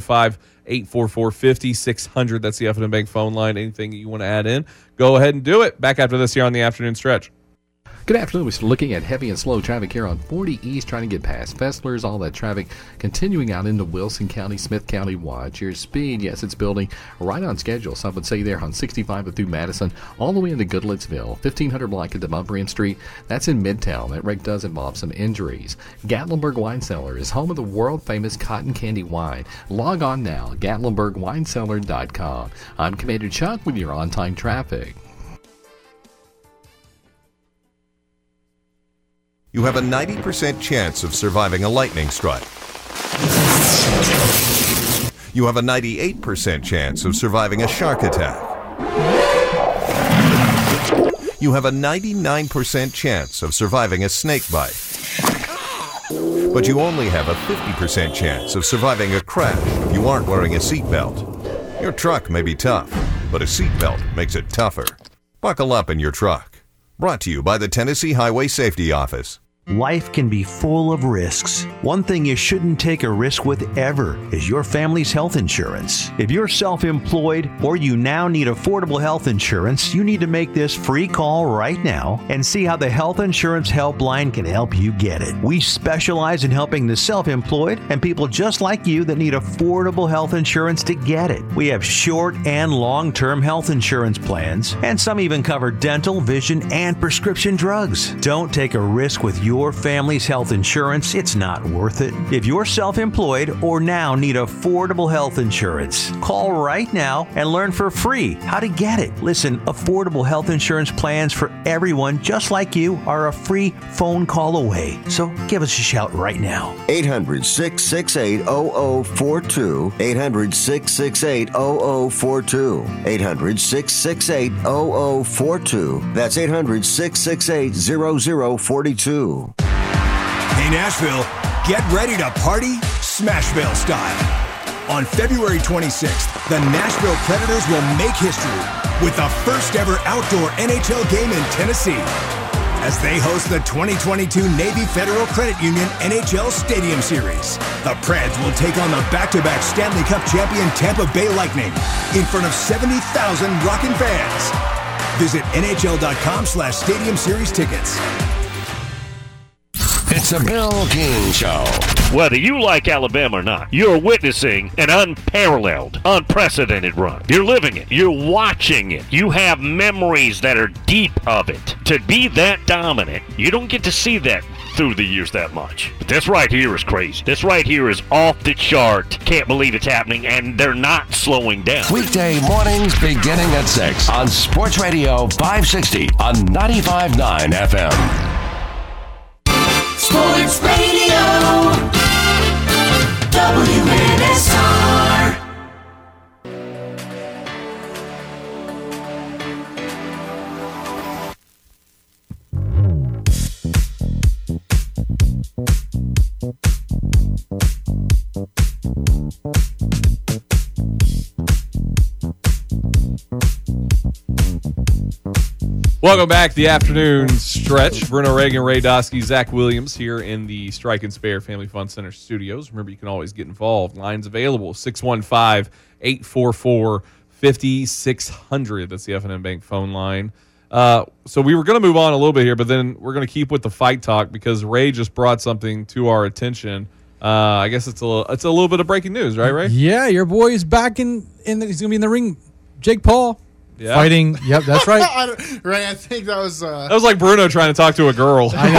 615-844-5600. That's the F&M Bank phone line. Anything you want to add in, go ahead and do it. Back after this here on the Afternoon Stretch. Good afternoon. We're looking at heavy and slow traffic here on 40 East, trying to get past Fessler's. All that traffic continuing out into Wilson County, Smith County. Watch your speed. Yes, it's building right on schedule. Some would say there on 65 through Madison, all the way into Goodlettsville. 1500 block at Demonbreun Street. That's in Midtown. That wreck does involve some injuries. Gatlinburg Wine Cellar is home of the world-famous cotton candy wine. Log on now, GatlinburgWineCellar.com. I'm Commander Chuck with your on-time traffic. You have a 90% chance of surviving a lightning strike. You have a 98% chance of surviving a shark attack. You have a 99% chance of surviving a snake bite. But you only have a 50% chance of surviving a crash if you aren't wearing a seatbelt. Your truck may be tough, but a seatbelt makes it tougher. Buckle up in your truck. Brought to you by the Tennessee Highway Safety Office. Life can be full of risks. One thing you shouldn't take a risk with ever is your family's health insurance. If you're self-employed or you now need affordable health insurance, you need to make this free call right now and see how the Health Insurance Helpline can help you get it. We specialize in helping the self-employed and people just like you that need affordable health insurance to get it. We have short and long-term health insurance plans, and some even cover dental, vision, and prescription drugs. Don't take a risk with your family's health insurance. It's not worth it. If you're self-employed or now need affordable health insurance, call right now and learn for free how to get it. Listen, affordable health insurance plans for everyone just like you are a free phone call away. So give us a shout right now. 800-668-0042. 800-668-0042. 800-668-0042. That's 800-668-0042. Hey Nashville, get ready to party Smashville style. On February 26th, the Nashville Predators will make history with the first ever outdoor NHL game in Tennessee as they host the 2022 Navy Federal Credit Union NHL Stadium Series. The Preds will take on the back-to-back Stanley Cup champion Tampa Bay Lightning in front of 70,000 rockin' fans. Visit NHL.com/Stadium Series tickets. It's a Bill King Show. Whether you like Alabama or not, you're witnessing an unparalleled, unprecedented run. You're living it. You're watching it. You have memories that are deep of it. To be that dominant, you don't get to see that through the years that much. But this right here is crazy. This right here is off the chart. Can't believe it's happening, and they're not slowing down. Weekday mornings beginning at 6 on Sports Radio 560 on 95.9 FM. Sports Radio WNSR. Welcome back to the afternoon stretch. Bruno Reagan, Ray Dosky, Zach Williams here in the Strike and Spare Family Fun Center studios. Remember, you can always get involved. Lines available, 615-844-5600. That's the F&M Bank phone line. So we were going to move on a little bit here, but then we're going to keep with the fight talk because Ray just brought something to our attention. I guess it's a little bit of breaking news, right, Ray? Yeah, your boy is back in he's going to be in the ring. Jake Paul. Yeah. Fighting. Yep, that's right. Ray, I think that was... That was like Bruno trying to talk to a girl. I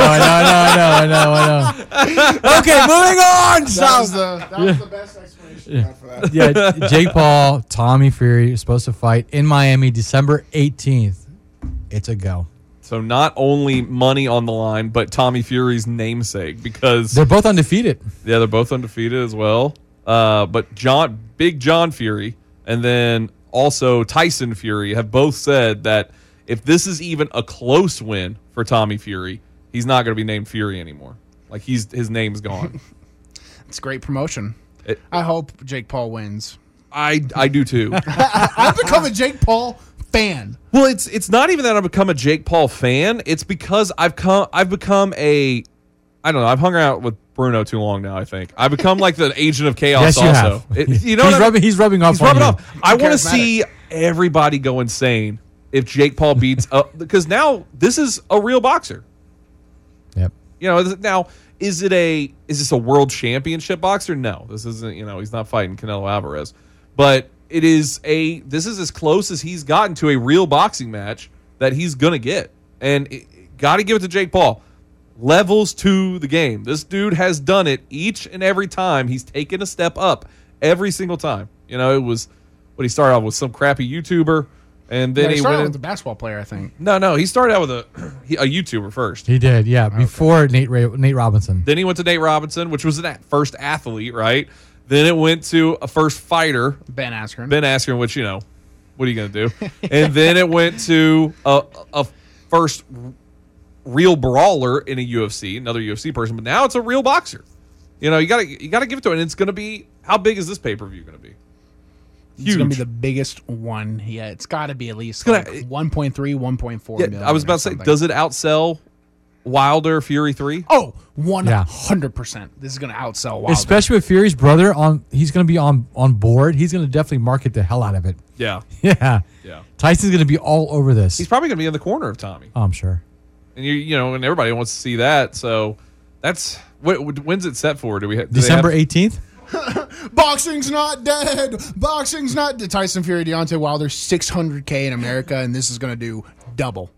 know. Okay, moving on. That was the best explanation for that. Yeah, Jake Paul, Tommy Fury is supposed to fight in Miami December 18th. It's a go. So not only money on the line, but Tommy Fury's namesake because... They're both undefeated. Yeah, they're both undefeated as well. But Big John Fury and then... also Tyson Fury have both said that if this is even a close win for Tommy Fury, he's not going to be named Fury anymore. Like his name's gone. It's great promotion. I hope Jake Paul wins. I do too. I've become a Jake Paul fan. Well, it's not even that I've become a Jake Paul fan. It's because I've become a I don't know. I've hung out with Bruno too long now, I think. I've become like the agent of chaos also. You know he's rubbing off. I want to see everybody go insane if Jake Paul beats up because now this is a real boxer. Yep. You know, now is this a world championship boxer? No. This isn't, he's not fighting Canelo Alvarez. But this is as close as he's gotten to a real boxing match that he's going to get. And got to give it to Jake Paul. Levels to the game. This dude has done it each and every time. He's taken a step up every single time. It was what he started off with some crappy YouTuber, and then he started went with the basketball player, I think. No, he started out with a YouTuber first. He did, yeah, before Nate Robinson. Then he went to Nate Robinson, which was an first athlete, right? Then it went to a first fighter, Ben Askren, which what are you going to do? And then it went to a first real brawler in a UFC, another UFC person, but now it's a real boxer. You gotta give it to him. And it's gonna be, how big is this pay-per-view gonna be? Huge. It's gonna be the biggest one. Yeah, it's gotta be at least 1.3, 1.4 million. I was about to say, does it outsell Wilder Fury 3? Oh, 100%. This is gonna outsell Wilder. Especially with Fury's brother he's gonna be on board. He's gonna definitely market the hell out of it. Yeah. Yeah. Tyson's gonna be all over this. He's probably gonna be in the corner of Tommy. Oh, I'm sure. And and everybody wants to see that. So that's when's it set for? December 18th? Boxing's not dead. Boxing's not dead. Tyson Fury, Deontay Wilder, $600K in America, and this is going to do double.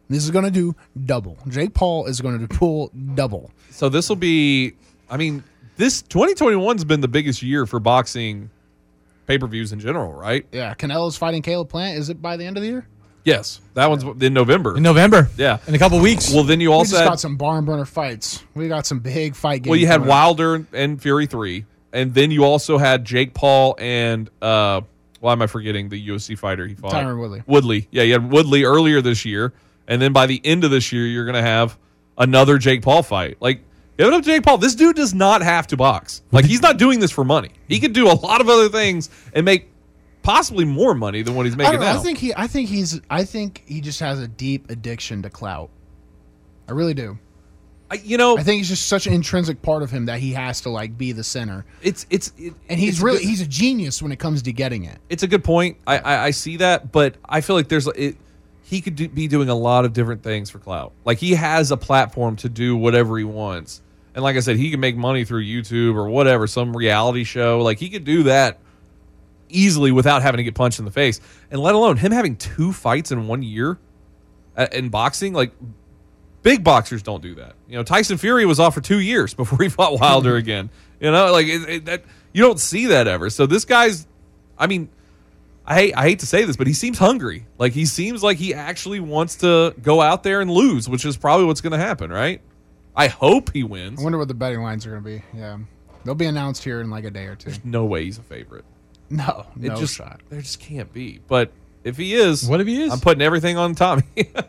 Jake Paul is going to pull double. So this will be, this 2021's been the biggest year for boxing pay-per-views in general, right? Yeah, Canelo's fighting Caleb Plant. Is it by the end of the year? Yes, that one's in November. Yeah, in a couple weeks. Well, then you also got some barn burner fights. We got some big fight games. Well, you had Wilder and Fury 3, and then you also had Jake Paul and why am I forgetting the UFC fighter he fought? Tyron Woodley. Yeah, you had Woodley earlier this year, and then by the end of this year, you're going to have another Jake Paul fight. Like, give it up to Jake Paul. This dude does not have to box. Like, he's not doing this for money. He could do a lot of other things and make possibly more money than what he's making now. I think he just has a deep addiction to clout. I really do. I think it's just such an intrinsic part of him that he has to be the center. He's a genius when it comes to getting it. It's a good point. I see that, but I feel like he could be doing a lot of different things for clout. Like, he has a platform to do whatever he wants, and like I said, he can make money through YouTube or whatever, some reality show. Like, he could do that easily without having to get punched in the face, and let alone him having 2 fights in 1 year in boxing. Like, big boxers don't do that. Tyson Fury was off for 2 years before he fought Wilder again. That you don't see that ever. So this guy's, I hate to say this, but he seems hungry. Like, he seems like he actually wants to go out there and lose, which is probably what's going to happen, right? I hope he wins. I wonder what the betting lines are going to be. Yeah, they'll be announced here in a day or two. There's no way he's a favorite. No shot. There just can't be. But if he is, what if he is? I'm putting everything on Tommy.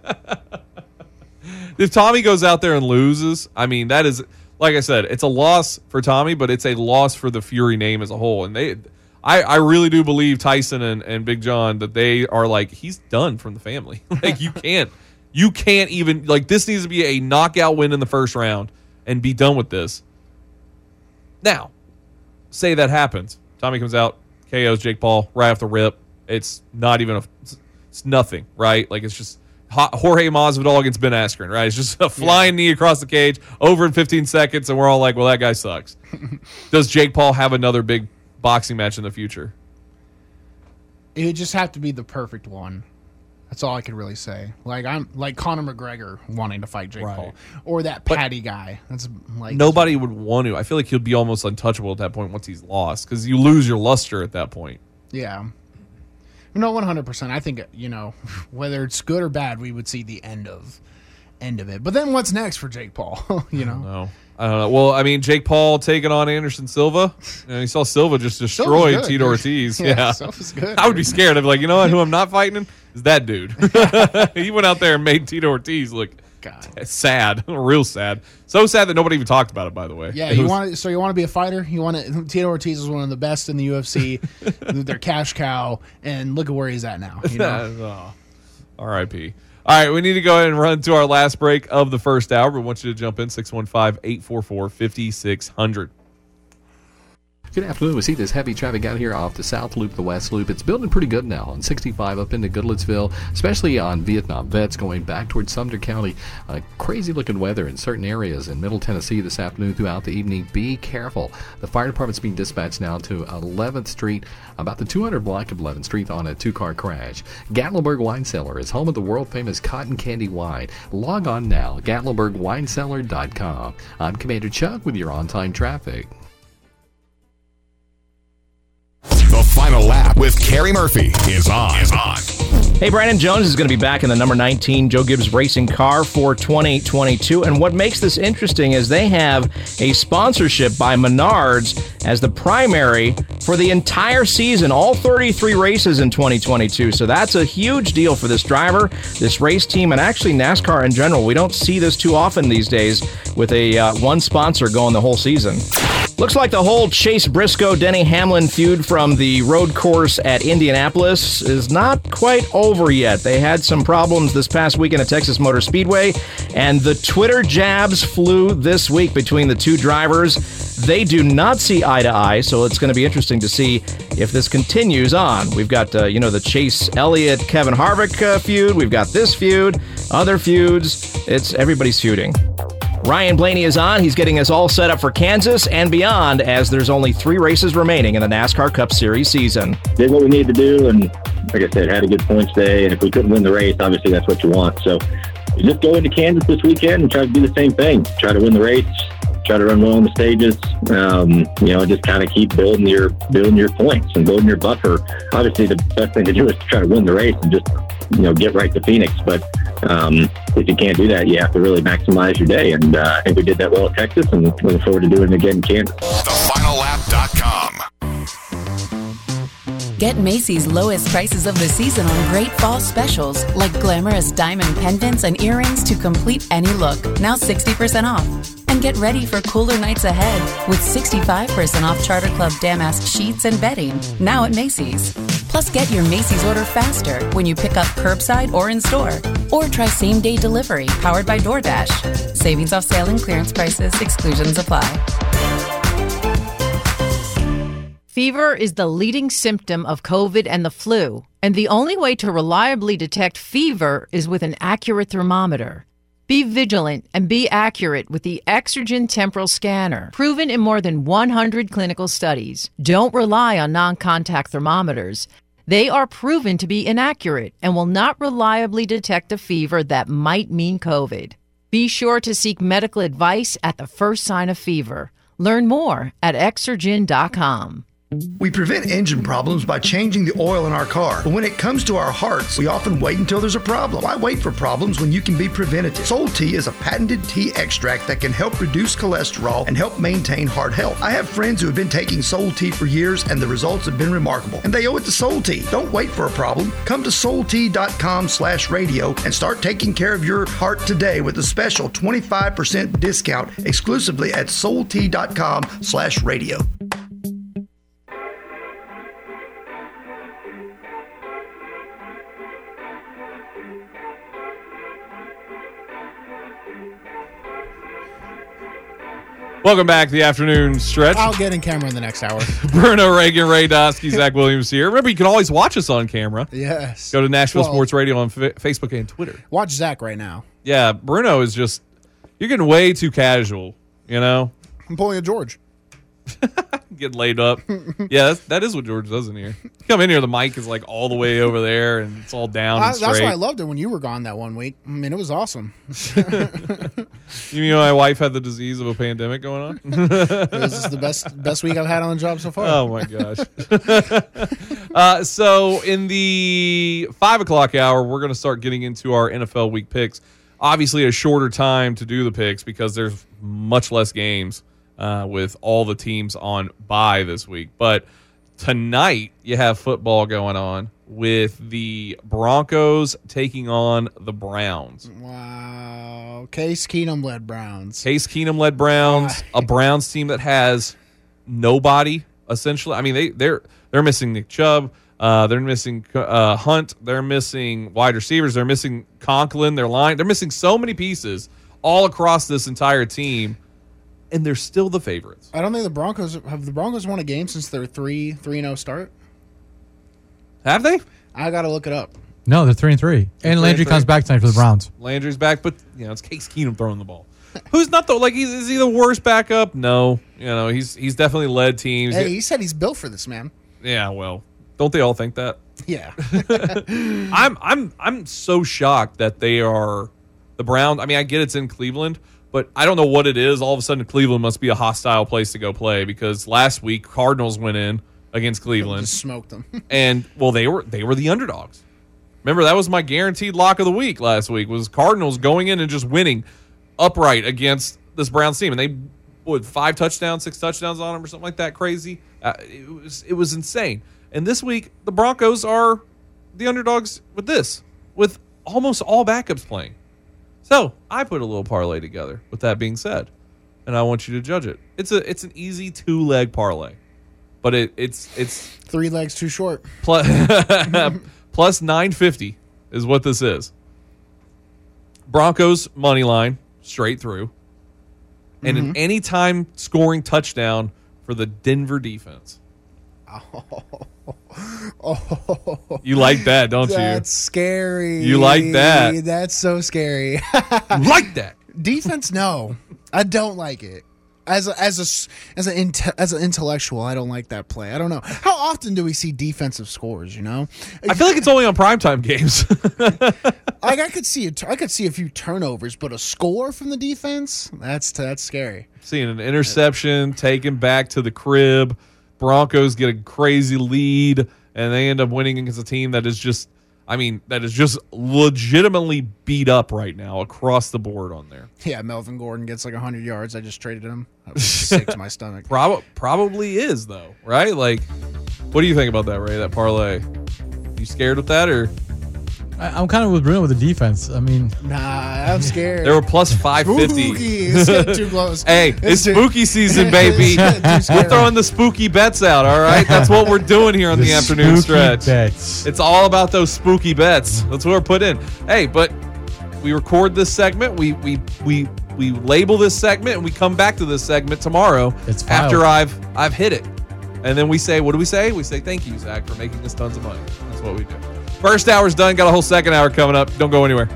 If Tommy goes out there and loses, that is, like I said, it's a loss for Tommy, but it's a loss for the Fury name as a whole. And I really do believe Tyson and Big John that they are he's done from the family. You can't You can't even, like, this needs to be a knockout win in the first round and be done with this. Now, say that happens. Tommy comes out, KOs Jake Paul right off the rip. It's not even it's nothing, right? Like, it's just Jorge Masvidal against Ben Askren, right? It's just a flying knee across the cage, over in 15 seconds, and we're all like, well, that guy sucks. Does Jake Paul have another big boxing match in the future? It would just have to be the perfect one. That's all I could really say. Like, I'm like Conor McGregor wanting to fight Jake Paul, or that Patty guy. That's like nobody would want to. I feel like he'll be almost untouchable at that point once he's lost, because you lose your luster at that point. Yeah. No, 100%. I think, whether it's good or bad, we would see the end of it. But then what's next for Jake Paul? I don't know. Well, I mean, Jake Paul taking on Anderson Silva. And you saw Silva just destroy Tito Ortiz. Yeah. Silva's good. I would be scared. I'd be like, you know what? Who I'm not fighting him is that dude. He went out there and made Tito Ortiz look sad. Real sad. So sad that nobody even talked about it, by the way. Yeah, you want to be a fighter? Tito Ortiz is one of the best in the UFC. They're cash cow, and look at where he's at now. R.I.P. All right, we need to go ahead and run to our last break of the first hour. We want you to jump in 615-844-5600. Good afternoon. We see this heavy traffic out here off the South Loop, the West Loop. It's building pretty good now on 65 up into Goodlettsville, especially on Vietnam Vets going back towards Sumter County. Crazy-looking weather in certain areas in Middle Tennessee this afternoon throughout the evening. Be careful. The fire department's being dispatched now to 11th Street, about the 200 block of 11th Street on a two-car crash. Gatlinburg Wine Cellar is home of the world-famous cotton candy wine. Log on now, GatlinburgWineCellar.com. I'm Commander Chuck with your on-time traffic. The Final Lap with Kerry Murphy is on. Hey, Brandon Jones is going to be back in the number 19 Joe Gibbs Racing car for 2022. And what makes this interesting is they have a sponsorship by Menards as the primary for the entire season, all 33 races in 2022. So that's a huge deal for this driver, this race team, and actually NASCAR in general. We don't see this too often these days with a one sponsor going the whole season. Looks like the whole Chase Briscoe-Denny Hamlin feud from the road course at Indianapolis is not quite over yet. They had some problems this past weekend at Texas Motor Speedway, and the Twitter jabs flew this week between the two drivers. They do not see eye to eye, so it's going to be interesting to see if this continues on. We've got, the Chase Elliott-Kevin Harvick feud. We've got this feud, other feuds. It's everybody's feuding. Ryan Blaney is on. He's getting us all set up for Kansas and beyond as there's only 3 races remaining in the NASCAR Cup Series season. Did what we needed to do, and like I said, had a good points day. And if we couldn't win the race, obviously that's what you want. So just go into Kansas this weekend and try to do the same thing. Try to win the race, try to run well on the stages. Just kind of keep building your points and building your buffer. Obviously, the best thing to do is to try to win the race and just get right to Phoenix. But if you can't do that, you have to really maximize your day. And I think we did that well at Texas, and looking forward to doing it again in Kansas. TheFinalLap.com. Get Macy's lowest prices of the season on great fall specials like glamorous diamond pendants and earrings to complete any look. Now 60% off. And get ready for cooler nights ahead with 65% off Charter Club Damask sheets and bedding. Now at Macy's. Plus, get your Macy's order faster when you pick up curbside or in store. Or try same-day delivery powered by DoorDash. Savings off sale and clearance prices. Exclusions apply. Fever is the leading symptom of COVID and the flu, and the only way to reliably detect fever is with an accurate thermometer. Be vigilant and be accurate with the Exergen Temporal Scanner, proven in more than 100 clinical studies. Don't rely on non-contact thermometers. They are proven to be inaccurate and will not reliably detect a fever that might mean COVID. Be sure to seek medical advice at the first sign of fever. Learn more at Exergen.com. We prevent engine problems by changing the oil in our car. But when it comes to our hearts, we often wait until there's a problem. Why wait for problems when you can be preventative? Soul Tea is a patented tea extract that can help reduce cholesterol and help maintain heart health. I have friends who have been taking Soul Tea for years, and the results have been remarkable. And they owe it to Soul Tea. Don't wait for a problem. Come to soultea.com/radio and start taking care of your heart today with a special 25% discount exclusively at soultea.com/radio. Welcome back to the afternoon stretch. I'll get in camera in the next hour. Bruno Reagan, Ray Dosky, Zach Williams here. Remember, you can always watch us on camera. Yes. Go to Nashville Sports Radio on Facebook and Twitter. Watch Zach right now. Yeah, Bruno is just, you're getting way too casual, you know? I'm pulling a George. Getting laid up. Yeah, that is what George does in here. You come in here, the mic is like all the way over there, and it's all down and straight. That's why I loved it when you were gone that one week. I mean, it was awesome. You know, my wife had the disease of a pandemic going on. This is the best week I've had on the job so far. Oh my gosh. So in the 5 o'clock hour, we're going to start getting into our NFL week picks. Obviously, a shorter time to do the picks because there's much less games with all the teams on bye this week. But tonight, you have football going on with the Broncos taking on the Browns. Wow. Case Keenum-led Browns. Case Keenum-led Browns, a Browns team that has nobody, essentially. I mean, they're missing Nick Chubb. They're missing Hunt. They're missing wide receivers. They're missing Conklin. They're missing so many pieces all across this entire team, and they're still the favorites. I don't think the Broncos won a game since their 3-0 start. Have they? I got to look it up. No, they're 3-3. And Landry comes back tonight for the Browns. Landry's back, but it's Case Keenum throwing the ball. Who's not the is he the worst backup? No, he's definitely led teams. Hey, he said he's built for this, man. Yeah, well, don't they all think that? Yeah. I'm so shocked that they are the Browns. I mean, I get it's in Cleveland, but I don't know what it is. All of a sudden, Cleveland must be a hostile place to go play because last week Cardinals went in against Cleveland, just smoked them, and they were the underdogs. Remember, that was my guaranteed lock of the week last week was Cardinals going in and just winning upright against this Browns team, and they would 5 touchdowns, 6 touchdowns on them or something like that. Crazy. It was insane. And this week, the Broncos are the underdogs with almost all backups playing. So I put a little parlay together. With that being said, and I want you to judge it. It's an easy 2-leg parlay, but it's 3 legs too short. Plus 950 is what this is. Broncos money line straight through, and an anytime scoring touchdown for the Denver defense. Oh, you like that, don't you? That's scary. You like that? That's so scary. You like that defense? No, I don't like it. As an intellectual, I don't like that play. I don't know how often do we see defensive scores. I feel like it's only on primetime games. I could see a few turnovers, but a score from the defense that's scary. Seeing an interception taken back to the crib. Broncos get a crazy lead, and they end up winning against a team that is just legitimately beat up right now across the board on there. Yeah, Melvin Gordon gets like 100 yards. I just traded him. That was sick to my stomach. Probably is, though, right? Like, what do you think about that, Ray, that parlay? You scared with that, or? I'm kind of with Bruno with the defense. I mean, nah, I'm scared. They were plus 550. Spooky. It's getting too close. Hey, it's spooky season, baby. We're throwing the spooky bets out, all right? That's what we're doing here on the afternoon stretch. Bets. It's all about those spooky bets. That's what we're putting in. Hey, but we record this segment. We label this segment, and we come back to this segment tomorrow after I've hit it. And then we say, what do we say? We say, thank you, Zach, for making us tons of money. That's what we do. First hour's done. Got a whole second hour coming up. Don't go anywhere.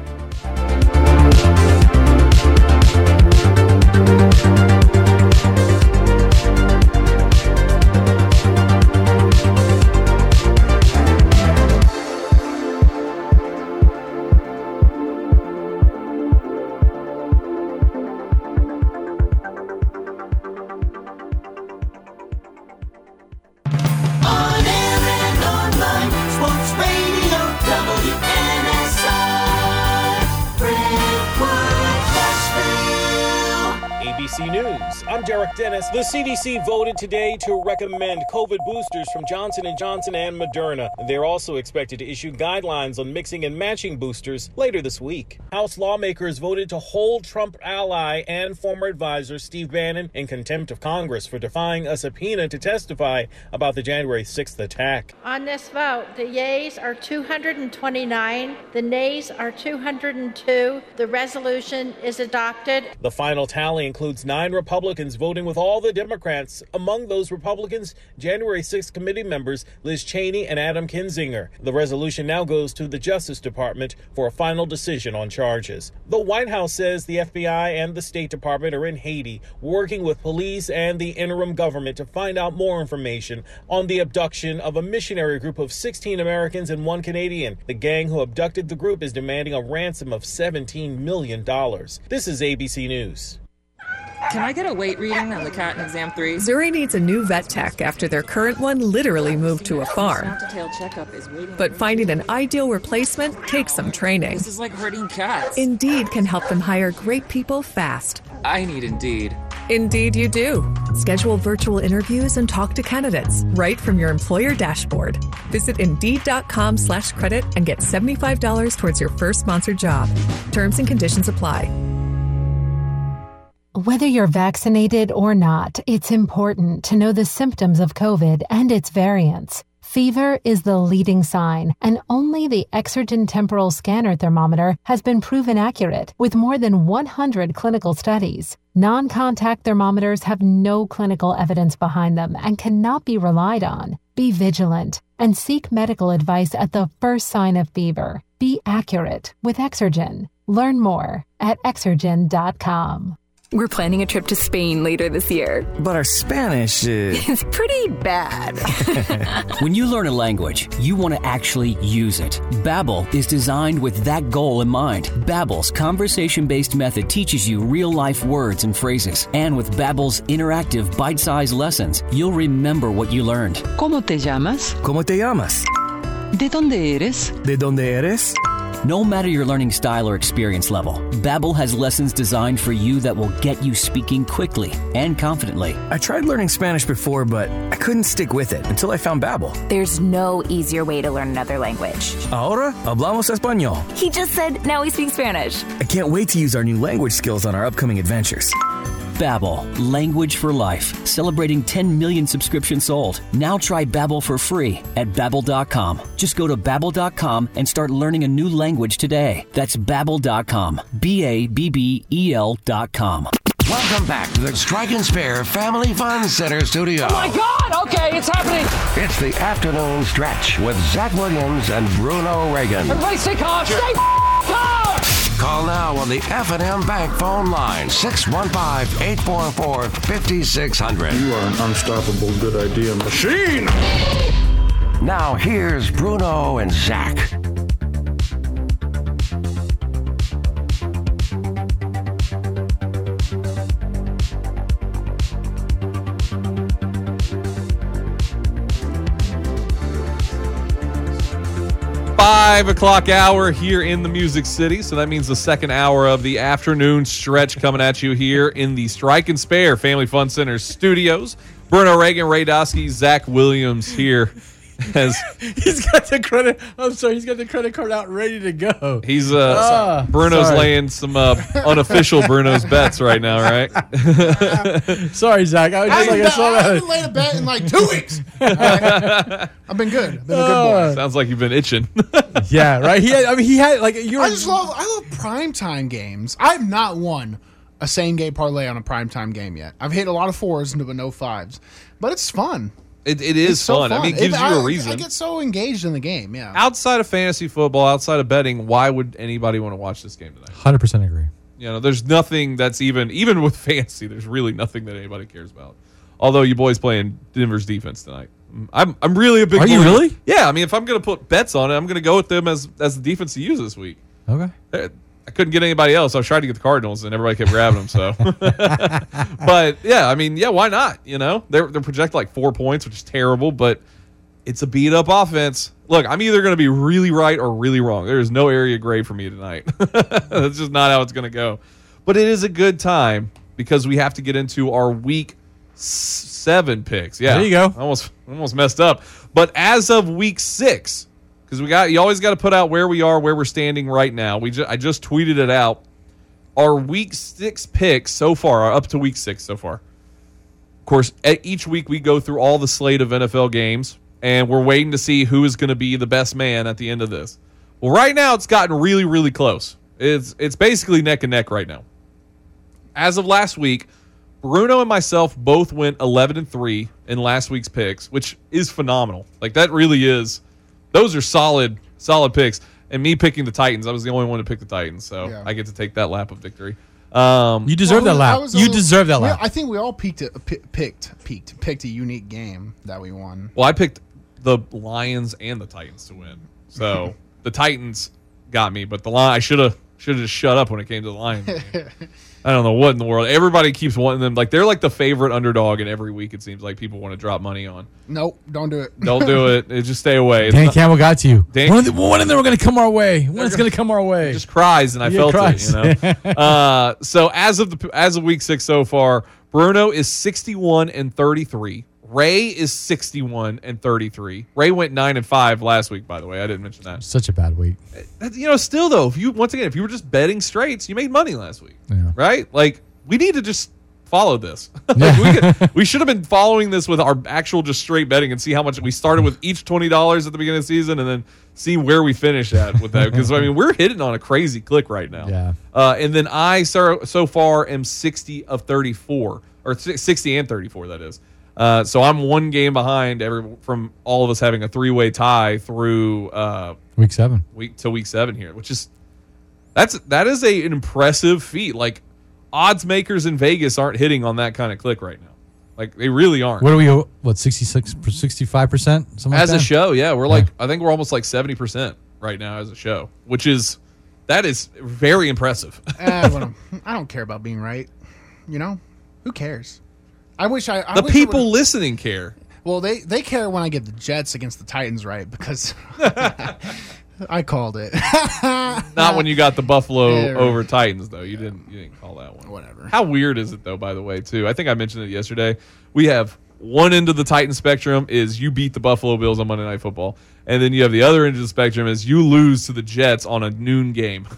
News. I'm Derek Dennis. The CDC voted today to recommend COVID boosters from Johnson & Johnson and Moderna. They're also expected to issue guidelines on mixing and matching boosters later this week. House lawmakers voted to hold Trump ally and former advisor Steve Bannon in contempt of Congress for defying a subpoena to testify about the January 6th attack. On this vote, the yeas are 229, the nays are 202. The resolution is adopted. The final tally includes 9 Republicans voting with all the Democrats. Among those Republicans, January 6th committee members Liz Cheney and Adam Kinzinger. The resolution now goes to the Justice Department for a final decision on charges. The White House says the FBI and the State Department are in Haiti, working with police and the interim government to find out more information on the abduction of a missionary group of 16 Americans and 1 Canadian. The gang who abducted the group is demanding a ransom of $17 million. This is ABC News. Can I get a weight reading on the cat in exam 3? Zuri needs a new vet tech after their current one literally moved to a farm. But finding an ideal replacement takes some training. This is like herding cats. Indeed can help them hire great people fast. I need Indeed. Indeed you do. Schedule virtual interviews and talk to candidates right from your employer dashboard. Visit Indeed.com/credit and get $75 towards your first sponsored job. Terms and conditions apply. Whether you're vaccinated or not, it's important to know the symptoms of COVID and its variants. Fever is the leading sign, and only the Exergen temporal scanner thermometer has been proven accurate with more than 100 clinical studies. Non-contact thermometers have no clinical evidence behind them and cannot be relied on. Be vigilant and seek medical advice at the first sign of fever. Be accurate with Exergen. Learn more at Exergen.com. We're planning a trip to Spain later this year. But our Spanish is... It's pretty bad. When you learn a language, you want to actually use it. Babbel is designed with that goal in mind. Babbel's conversation-based method teaches you real-life words and phrases. And with Babbel's interactive bite-sized lessons, you'll remember what you learned. ¿Cómo te llamas? ¿Cómo te llamas? ¿De dónde eres? ¿De dónde eres? No matter your learning style or experience level, Babbel has lessons designed for you that will get you speaking quickly and confidently. I tried learning Spanish before, but I couldn't stick with it until I found Babbel. There's no easier way to learn another language. Ahora hablamos español. He just said, now we speak Spanish. I can't wait to use our new language skills on our upcoming adventures. Babbel, language for life. Celebrating 10 million subscriptions sold. Now try Babbel for free at Babbel.com. Just go to Babbel.com and start learning a new language today. That's Babbel.com. Babbel.com. Welcome back to the Strike and Spare Family Fun Center studio. Oh my God! Okay, it's happening. It's the afternoon stretch with Zach Williams and Bruno Reagan. Everybody stay calm. Stay calm. Call now on the F&M Bank phone line, 615-844-5600. You are an unstoppable good idea machine. Now here's Bruno and Zach. 5 o'clock hour here in the Music City. So that means the second hour of the afternoon stretch coming at you here in the Strike and Spare Family Fun Center studios. Bruno Reagan, Ray Dosky, Zach Williams here. He's got the credit. I'm sorry, he's got the credit card out ready to go. He's Bruno's laying some unofficial Bruno's bets right now, right? Sorry, Zach. I haven't laid a bet in like 2 weeks. I've been good. I've been a good boy. Sounds like you've been itching. Yeah, right. I love primetime games. I've not won a same game parlay on a primetime game yet. I've hit a lot of 4s but no 5s, but it's fun. It is so fun. I mean, it gives you a reason. I get so engaged in the game, yeah. Outside of fantasy football, outside of betting, why would anybody want to watch this game tonight? 100% agree. You know, there's nothing that's even with fantasy, there's really nothing that anybody cares about. Although you boys playing Denver's defense tonight. I'm really a big Are you really? Yeah, I mean, if I'm going to put bets on it, I'm going to go with them as the defense to use this week. Okay. I couldn't get anybody else. I was trying to get the Cardinals, and everybody kept grabbing them. So, but yeah, I mean, yeah, why not? You know, they're projected like 4 points, which is terrible, but it's a beat up offense. Look, I'm either going to be really right or really wrong. There is no area gray for me tonight. That's just not how it's going to go. But it is a good time because we have to get into our week 7 picks. Yeah, there you go. Almost messed up. But as of week 6. Because you always got to put out where we are, where we're standing right now. I just tweeted it out. Our week 6 picks so far are up to week 6 so far. Of course, each week we go through all the slate of NFL games, and we're waiting to see who is going to be the best man at the end of this. Well, right now it's gotten really, really close. It's basically neck and neck right now. As of last week, Bruno and myself both went 11-3 in last week's picks, which is phenomenal. Like, that really is. Those are solid picks. And me picking the Titans, I was the only one to pick the Titans, so I get to take that lap of victory. You deserve that lap. You deserve that lap. I think we all picked a unique game that we won. Well, I picked the Lions and the Titans to win. So the Titans got me, but the Lions, I should have just shut up when it came to the Lions. I don't know what in the world. Everybody keeps wanting them. Like, they're like the favorite underdog, and every week it seems like people want to drop money on. Nope, don't do it. Don't do it. Just stay away. Dan Campbell got to you. One of them were going to come our way. One's going to come our way. Just cries, and I felt it. So as of week 6 so far, Bruno is 61-33. Ray is 61-33. Ray went 9-5 last week, by the way. I didn't mention that. Such a bad week. Still though, if you were just betting straights, you made money last week, right? Like, we need to just follow this. We should have been following this with our actual just straight betting and see how much we started with each $20 at the beginning of the season, and then see where we finish at with that. Because we're hitting on a crazy click right now. Yeah. And then I so far am 60-34, or 60-34. That is. So I'm one game behind from all of us having a 3-way tie through week 7. Week 7 here, which is that is an impressive feat. Like, odds makers in Vegas aren't hitting on that kind of click right now. Like, they really aren't. What are we? 66, 65%? Something as like a show, yeah, we're like, I think we're almost like 70% right now as a show, that is very impressive. I don't care about being right. Who cares? The people listening care. Well, they care when I get the Jets against the Titans right, because I called it. Not when you got the Buffalo over Titans, though. You didn't call that one. Whatever. How weird is it, though, by the way, too? I think I mentioned it yesterday. We have one end of the Titan spectrum is you beat the Buffalo Bills on Monday Night Football, and then you have the other end of the spectrum is you lose to the Jets on a noon game.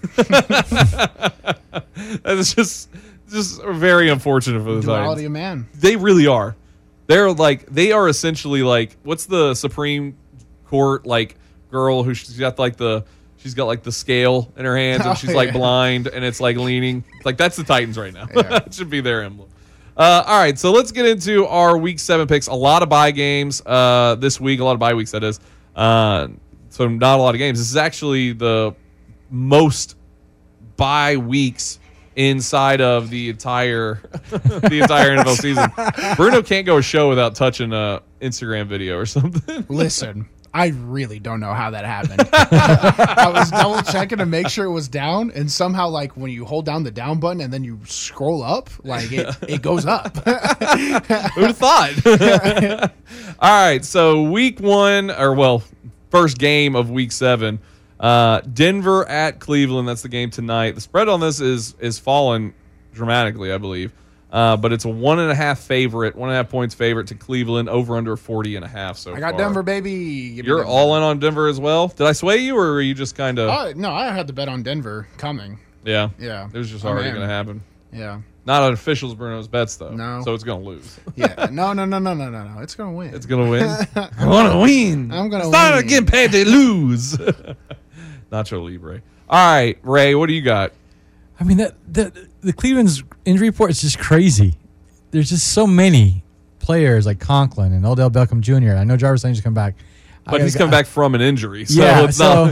That is just very unfortunate for the Duality Titans. of man. They really are. They are essentially like, what's the Supreme Court girl who she's got the scale in her hands and she's blind and it's leaning. That's the Titans right now. That should be their emblem. All right, so let's get into our week 7 picks. A lot of bye games this week. A lot of bye weeks, that is. So not a lot of games. This is actually the most bye weeks inside of the entire NFL season. Bruno can't go a show without touching a Instagram video or something. Listen, I really don't know how that happened. I was double checking to make sure it was down, and somehow when you hold down the down button and then you scroll up, it goes up. Who'd have thought? All right, so week 1, first game of week 7. Denver at Cleveland. That's the game tonight. The spread on this is fallen dramatically, I believe. But it's a 1.5 favorite, 1.5 points favorite to Cleveland, over under 40.5. So I got far. Denver, baby. You're all in on Denver as well. Did I sway you, or are you just kind of? No, I had to bet on Denver coming. Yeah, it was just already going to happen. Yeah. Not on officials Bruno's bets though. No. So it's going to lose. Yeah. No. It's going to win. It's going to win. I want to win. I'm going to win. It's not getting paid to lose. Nacho Libre. All right, Ray, what do you got? I mean, the Cleveland's injury report is just crazy. There's just so many players like Conklin and Odell Beckham Jr. I know Jarvis Landry's come back. But he's come back from an injury. So it's not.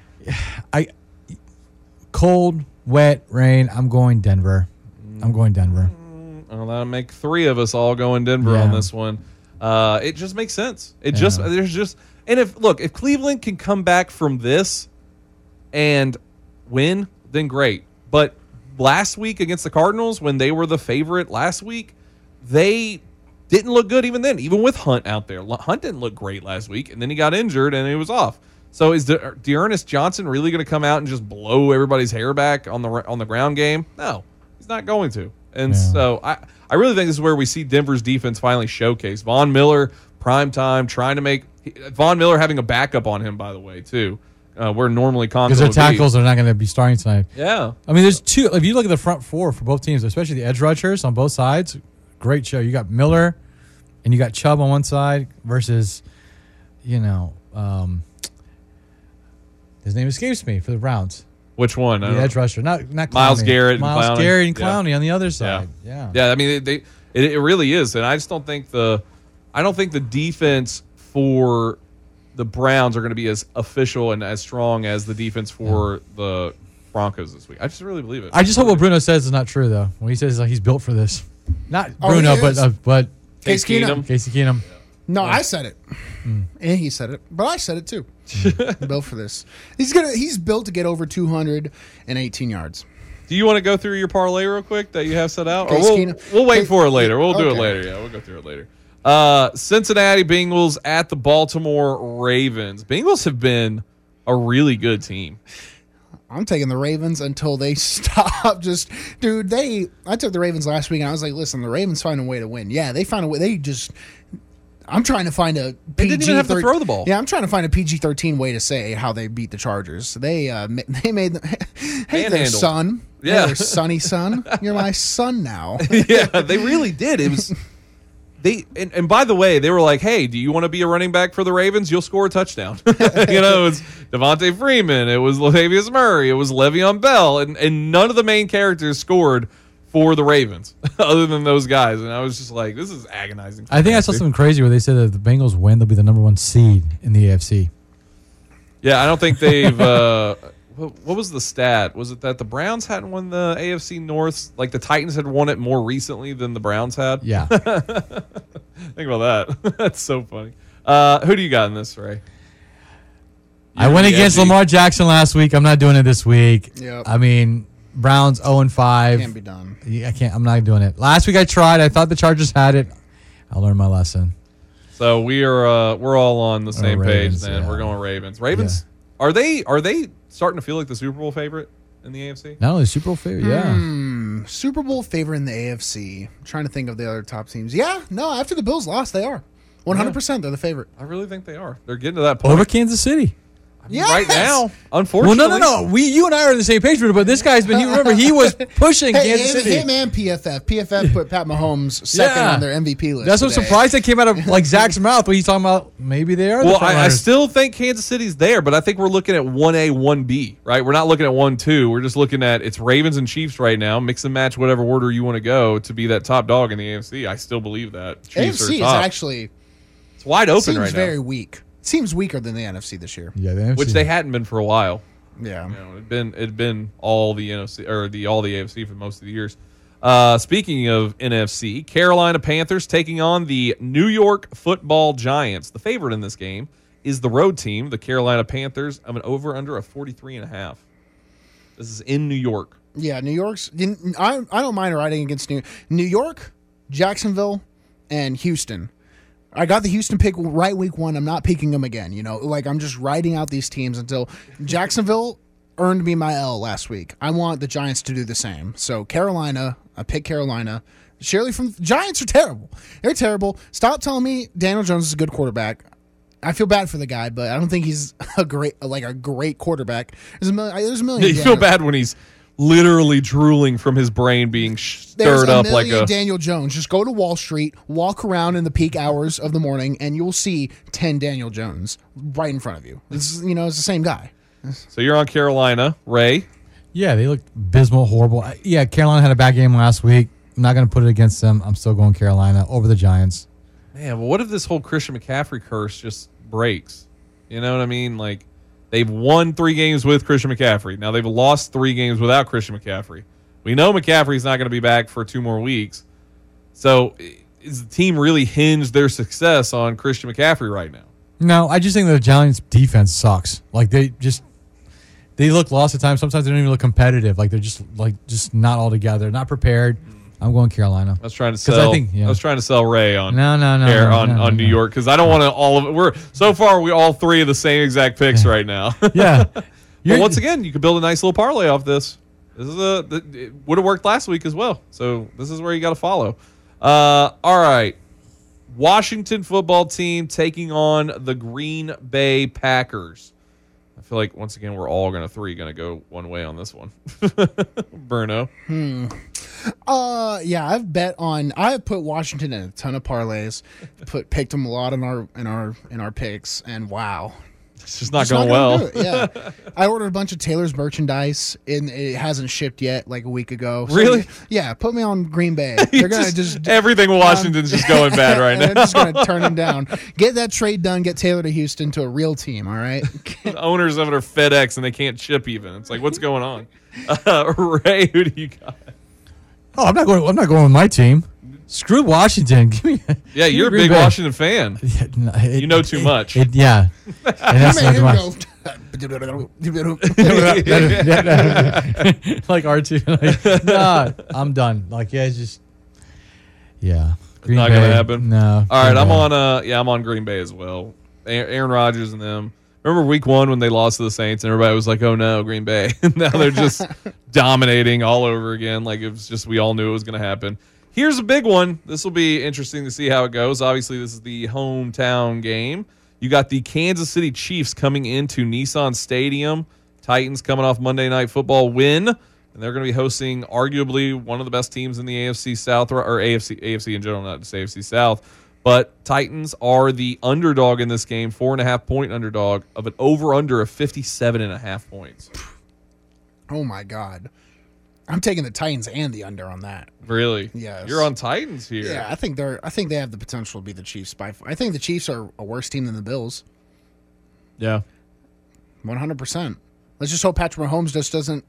Cold, wet, rain. I'm going Denver. Well, that'll make 3 of us all going Denver on this one. It just makes sense. And if Cleveland can come back from this and win, then great. But last week against the Cardinals, when they were the favorite last week, they didn't look good even then, even with Hunt out there. Hunt didn't look great last week, and then he got injured and he was off. So is Dearness Johnson really going to come out and just blow everybody's hair back on the ground game? No, he's not going to. And so I really think this is where we see Denver's defense finally showcase. Von Miller, prime time, trying to make Von Miller having a backup on him, by the way, too. Where normally because their tackles are not going to be starting tonight. Yeah, I mean, there's 2. If you look at the front 4 for both teams, especially the edge rushers on both sides, great show. You got Miller, and you got Chubb on one side versus, his name escapes me for the Browns. Which one? The edge rusher, not Clowney. Miles Garrett, and Clowney on the other side. Yeah. I mean, It really is, and I just don't think the defense for the Browns are going to be as official and as strong as the defense for the Broncos this week. I just really believe it. I just hope what Bruno says is not true, though. When he says he's built for this, not Bruno, but Case Keenum. Casey Keenum. No, I said it, and he said it, but I said it too. Built for this. He's built to get over 218 yards. Do you want to go through your parlay real quick that you have set out? Or Case we'll wait for it later. We'll do it Okay. later. Yeah, we'll go through it later. Cincinnati Bengals at the Baltimore Ravens. Bengals have been a really good team. I'm taking the Ravens until they stop. I took the Ravens last week, and I was like, listen, the Ravens find a way to win. Yeah, they find a way. I'm trying to find a PG. They didn't even have to throw the ball. Yeah, I'm trying to find a PG-13 way to say how they beat the Chargers. They made them. Hey there, son. Yeah. Hey there, sonny son. You're my son now. Yeah, they really did. It was and by the way, they were like, "Hey, do you want to be a running back for the Ravens? You'll score a touchdown." It was Devontae Freeman, it was Latavius Murray, it was Le'Veon Bell, and none of the main characters scored for the Ravens other than those guys. And I was just like, "This is agonizing." I think I saw something crazy where they said that if the Bengals win, they'll be the number 1 seed in the AFC. Yeah, I don't think they've. What was the stat? Was it that the Browns hadn't won the AFC North? Like the Titans had won it more recently than the Browns had? Yeah. Think about that. That's so funny. Who do you got in this, Ray? I went against Lamar Jackson last week. I'm not doing it this week. Yep. I mean, Browns 0-5. Can't be done. Yeah, I can't. I'm not doing it. Last week I tried. I thought the Chargers had it. I learned my lesson. So we're all on the same Ravens, page. Then yeah. we're going Ravens. Ravens are they starting to feel like the Super Bowl favorite in the AFC? Not only Super Bowl favorite, yeah. Super Bowl favorite in the AFC. I'm trying to think of the other top teams. Yeah, no. After the Bills lost, they are 100%. They're the favorite. I really think they are. They're getting to that point Over Kansas City. right now. Unfortunately, Well, no. You and I are on the same page, but this guy's been. Remember, he was pushing Kansas City. Him and PFF. PFF put Pat Mahomes second on their MVP list. That's what today. surprised that came out of like Zach's mouth when he's talking about maybe they are. Well, I still think Kansas City's there, but I think we're looking at 1A, 1B, right? We're not looking at 1-2. We're just looking at it's Ravens and Chiefs right now. Mix and match whatever order you want to go to be that top dog in the AFC. I still believe that. Chiefs AFC are top. is actually it's wide open seems right now. very weak. Seems weaker than the NFC this year. Yeah, the NFC. Which they hadn't been for a while. Yeah, it'd been all the NFC or all the AFC for most of the years. Speaking of NFC, Carolina Panthers taking on the New York Football Giants. The favorite in this game is the road team, the Carolina Panthers. I'm an over/under of 43.5. This is in New York. Yeah, New York's. I don't mind riding against New York, Jacksonville, and Houston. I got the Houston pick right week one. I'm not picking them again. I'm just riding out these teams until Jacksonville earned me my L last week. I want the Giants to do the same. So Carolina, I pick Carolina. Shirley from Giants are terrible. They're terrible. Stop telling me Daniel Jones is a good quarterback. I feel bad for the guy, but I don't think he's a great quarterback. There's a million. You feel bad when he's literally drooling from his brain being stirred up like a Daniel Jones. Just go to Wall Street, walk around in the peak hours of the morning, and you'll see 10 Daniel Jones right in front of you. It's the same guy. So you're on Carolina, Ray. Yeah, they looked abysmal, horrible. Yeah, Carolina had a bad game last week. I'm not going to put it against them. I'm still going Carolina over the Giants. Man, but what if this whole Christian McCaffrey curse just breaks? You know what I mean? Like, they've won 3 games with Christian McCaffrey. Now they've lost 3 games without Christian McCaffrey. We know McCaffrey's not going to be back for 2 more weeks. So is the team really hinged their success on Christian McCaffrey right now? No, I just think the Giants' defense sucks. Like they look lost at times. Sometimes they don't even look competitive. Like they're just not all together, not prepared. I'm going Carolina. I was trying to sell Ray on on New York because I don't want to all of it. We all 3 of the same exact picks right now. Yeah. But once again, you could build a nice little parlay off this. It would have worked last week as well. So this is where you got to follow. All right. Washington football team taking on the Green Bay Packers. I feel like once again we're all going to go one way on this one. Bruno. Yeah, I've put Washington in a ton of parlays. Picked them a lot in our picks, and wow. It's just not going well. Do it. Yeah, I ordered a bunch of Taylor's merchandise, and it hasn't shipped yet. Like a week ago. So, really? Yeah. Put me on Green Bay. They're gonna just everything. Washington's just going bad right now. They're just gonna turn him down. Get that trade done. Get Taylor to Houston to a real team. All right. The owners of it are FedEx, and they can't ship even. It's like, what's going on? Ray, who do you got? Oh, I'm not going with my team. Screw Washington. Give me. Yeah, you're a big Washington fan. Yeah, no, you know too much. Yeah. And that's not much. Like R2. Like, nah, I'm done. Like, yeah, it's just. Yeah. Green Bay, not going to happen. No. All right, I'm on Green Bay as well. Aaron Rodgers and them. Remember week 1 when they lost to the Saints and everybody was like, oh no, Green Bay. Now they're just dominating all over again. Like it was just, we all knew it was going to happen. Here's a big one. This will be interesting to see how it goes. Obviously, this is the hometown game. You got the Kansas City Chiefs coming into Nissan Stadium. Titans coming off Monday Night Football win. And they're going to be hosting arguably one of the best teams in the AFC South, or AFC in general, not just AFC South. But Titans are the underdog in this game, 4.5-point underdog of an over-under of 57.5 points. Oh, my God. I'm taking the Titans and the under on that. Really? Yes. You're on Titans here. Yeah, I think they have the potential to be the Chiefs. I think the Chiefs are a worse team than the Bills. Yeah. 100%. Let's just hope Patrick Mahomes just doesn't,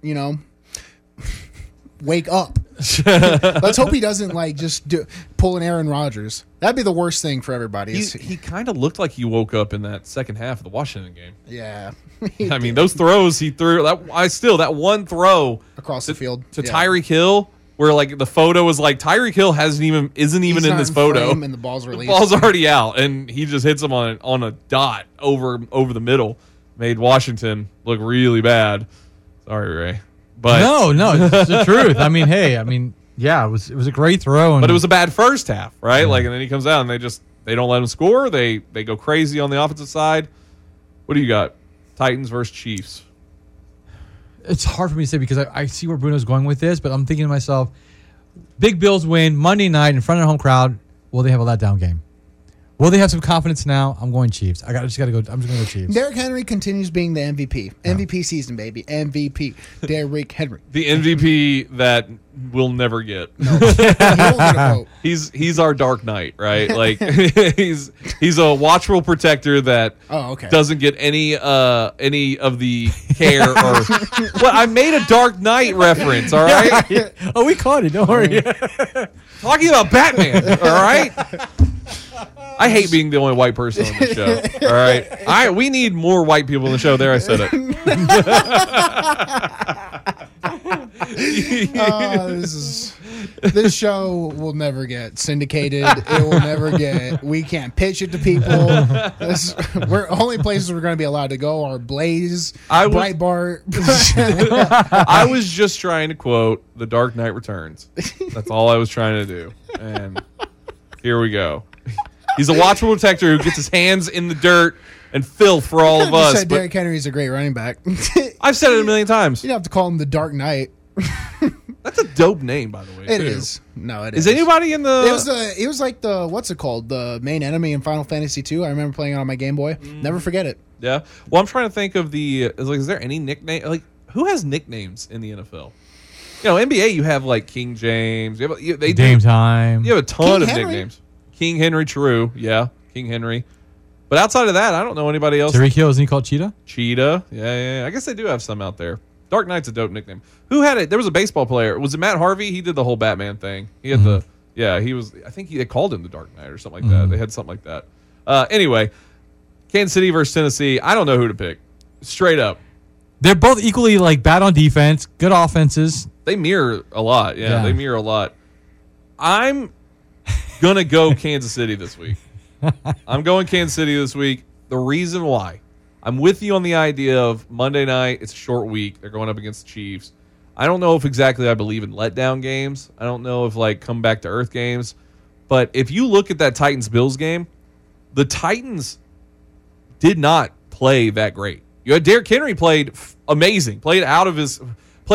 wake up. Let's hope he doesn't pull an Aaron Rodgers. That'd be the worst thing for everybody. He kind of looked like he woke up in that second half of the Washington game. Yeah. I mean, those throws he threw, that one throw across the field to Tyreek Hill, where like the photo was like Tyreek Hill isn't even in this photo, and the ball's released. The ball's already out, and he just hits him on a dot over the middle. Made Washington look really bad. Sorry, Ray. But no, it's the truth. I mean, yeah, it was a great throw, but it was a bad first half, right? Yeah. Like, and then he comes out and they don't let him score. They go crazy on the offensive side. What do you got? Titans versus Chiefs. It's hard for me to say because I see where Bruno's going with this, but I'm thinking to myself, big Bills win Monday night in front of the home crowd. Will they have a letdown game? Will they have some confidence now? I'm going Chiefs. I'm just going to go Chiefs. Derrick Henry continues being the MVP. Yeah. MVP season, baby. MVP. Derrick Henry. The MVP that we'll never get. No. He won't get a vote. He's our Dark Knight, right? Like he's a watchful protector that doesn't get any of the care or. Well, I made a Dark Knight reference. All right. Yeah. Oh, we caught it. Don't worry. Talking about Batman. All right. I hate being the only white person on the show. All right, we need more white people on the show. There, I said it. This show will never get syndicated. It will never get. We can't pitch it to people. Only places we're going to be allowed to go are Blaze, Breitbart. I was just trying to quote The Dark Knight Returns. That's all I was trying to do, and here we go. He's a watchful protector who gets his hands in the dirt and filth for all of us. Said Derrick Henry's a great running back. I've said it a million times. You don't have to call him the Dark Knight. That's a dope name, by the way. It is. No, it is. Is anybody in the? It was like the what's it called? The main enemy in Final Fantasy II. I remember playing it on my Game Boy. Never forget it. Yeah. Well, I'm trying to think of is there any nickname? Like, who has nicknames in the NFL? NBA, you have like King James. Game Time. You have a ton of nicknames. King Henry, true. Yeah, King Henry. But outside of that, I don't know anybody else. Tyreek Hill, isn't he called Cheetah? Cheetah. Yeah. I guess they do have some out there. Dark Knight's a dope nickname. Who had it? There was a baseball player. Was it Matt Harvey? He did the whole Batman thing. He had he was, I think they called him the Dark Knight or something like that. They had something like that. Anyway, Kansas City versus Tennessee. I don't know who to pick. Straight up. They're both equally bad on defense, good offenses. They mirror a lot. Yeah. They mirror a lot. I'm going to go Kansas City this week. I'm going Kansas City this week. The reason why, I'm with you on the idea of Monday night. It's a short week. They're going up against the Chiefs. I don't know if exactly I believe in letdown games. I don't know if come back to earth games. But if you look at that Titans-Bills game, the Titans did not play that great. You had Derrick Henry played amazing. Played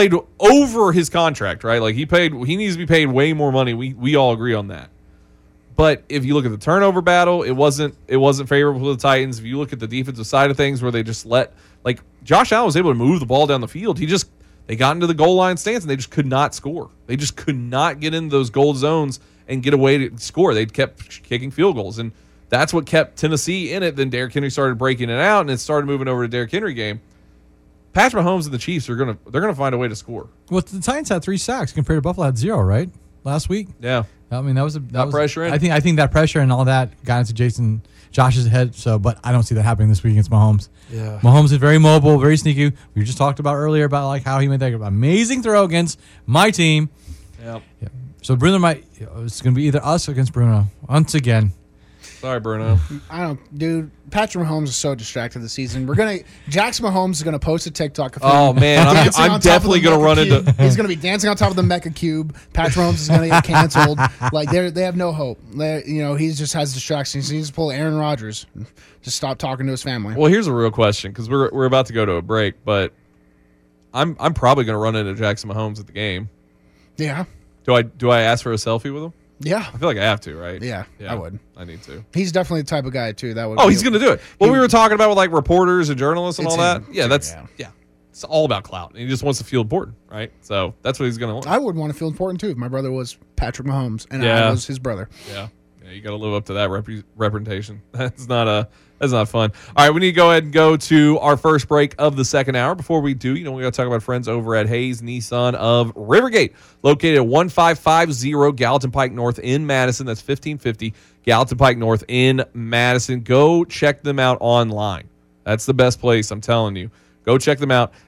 over his contract, right? Like he needs to be paid way more money. We all agree on that. But if you look at the turnover battle, it wasn't favorable to the Titans. If you look at the defensive side of things, where they just like Josh Allen was able to move the ball down the field, they got into the goal line stance and they just could not score. They just could not get into those goal zones and get away to score. They kept kicking field goals, and that's what kept Tennessee in it. Then Derrick Henry started breaking it out, and it started moving over to Derrick Henry game. Patrick Mahomes and the Chiefs they're gonna find a way to score. Well, the Titans had 3 sacks compared to Buffalo had 0, right? Last week. Yeah. I mean, that was pressure in. I think that pressure and all that got into Josh's head. So, but I don't see that happening this week against Mahomes. Yeah. Mahomes is very mobile, very sneaky. We just talked about earlier about like how he made that amazing throw against my team. Yep. Yeah. So Bruno it's going to be either us or against Bruno once again. Sorry, Bruno. Dude. Patrick Mahomes is so distracted this season. Jackson Mahomes is gonna post a TikTok of him. Oh man, I'm definitely gonna run into. He's gonna be dancing on top of the Mecha Cube. Patrick Mahomes is gonna get canceled. Like they have no hope. He just has distractions. He needs to pull Aaron Rodgers. Just stop talking to his family. Well, here's a real question because we're about to go to a break, but I'm probably gonna run into Jackson Mahomes at the game. Yeah. Do I ask for a selfie with him? Yeah. I feel like I have to, right? Yeah, I would. I need to. He's definitely the type of guy, too. That would. Oh, he's going to do it. Well, we were talking about with like reporters and journalists and all that. Yeah, yeah. It's all about clout. He just wants to feel important, right? So that's what he's going to want. I would want to feel important, too, if my brother was Patrick Mahomes and I was his brother. Yeah. You got to live up to that representation. That's not fun. All right, we need to go ahead and go to our first break of the second hour. Before we do, we got to talk about friends over at Hayes Nissan of Rivergate, located at 1550 Gallatin Pike North in Madison. That's 1550 Gallatin Pike North in Madison. Go check them out online. That's the best place, I'm telling you. Go check them out.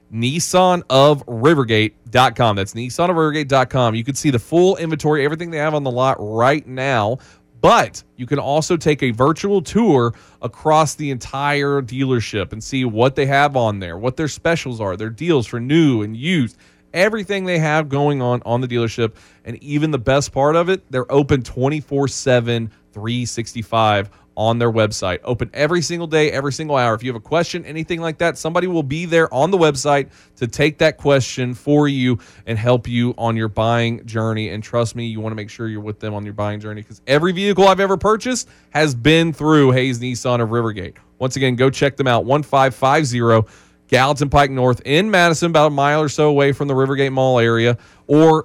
NissanofRivergate.com. That's NissanofRivergate.com. You can see the full inventory, everything they have on the lot right now. But you can also take a virtual tour across the entire dealership and see what they have on there, what their specials are, their deals for new and used, everything they have going on the dealership. And even the best part of it, they're open 24/7, 365 on their website. Open every single day, every single hour. If you have a question, anything like that, somebody will be there on the website to take that question for you and help you on your buying journey. And trust me, you want to make sure you're with them on your buying journey because every vehicle I've ever purchased has been through Hayes Nissan of Rivergate. Once again, go check them out. 1550 Gallatin Pike North in Madison, about a mile or so away from the Rivergate Mall area, or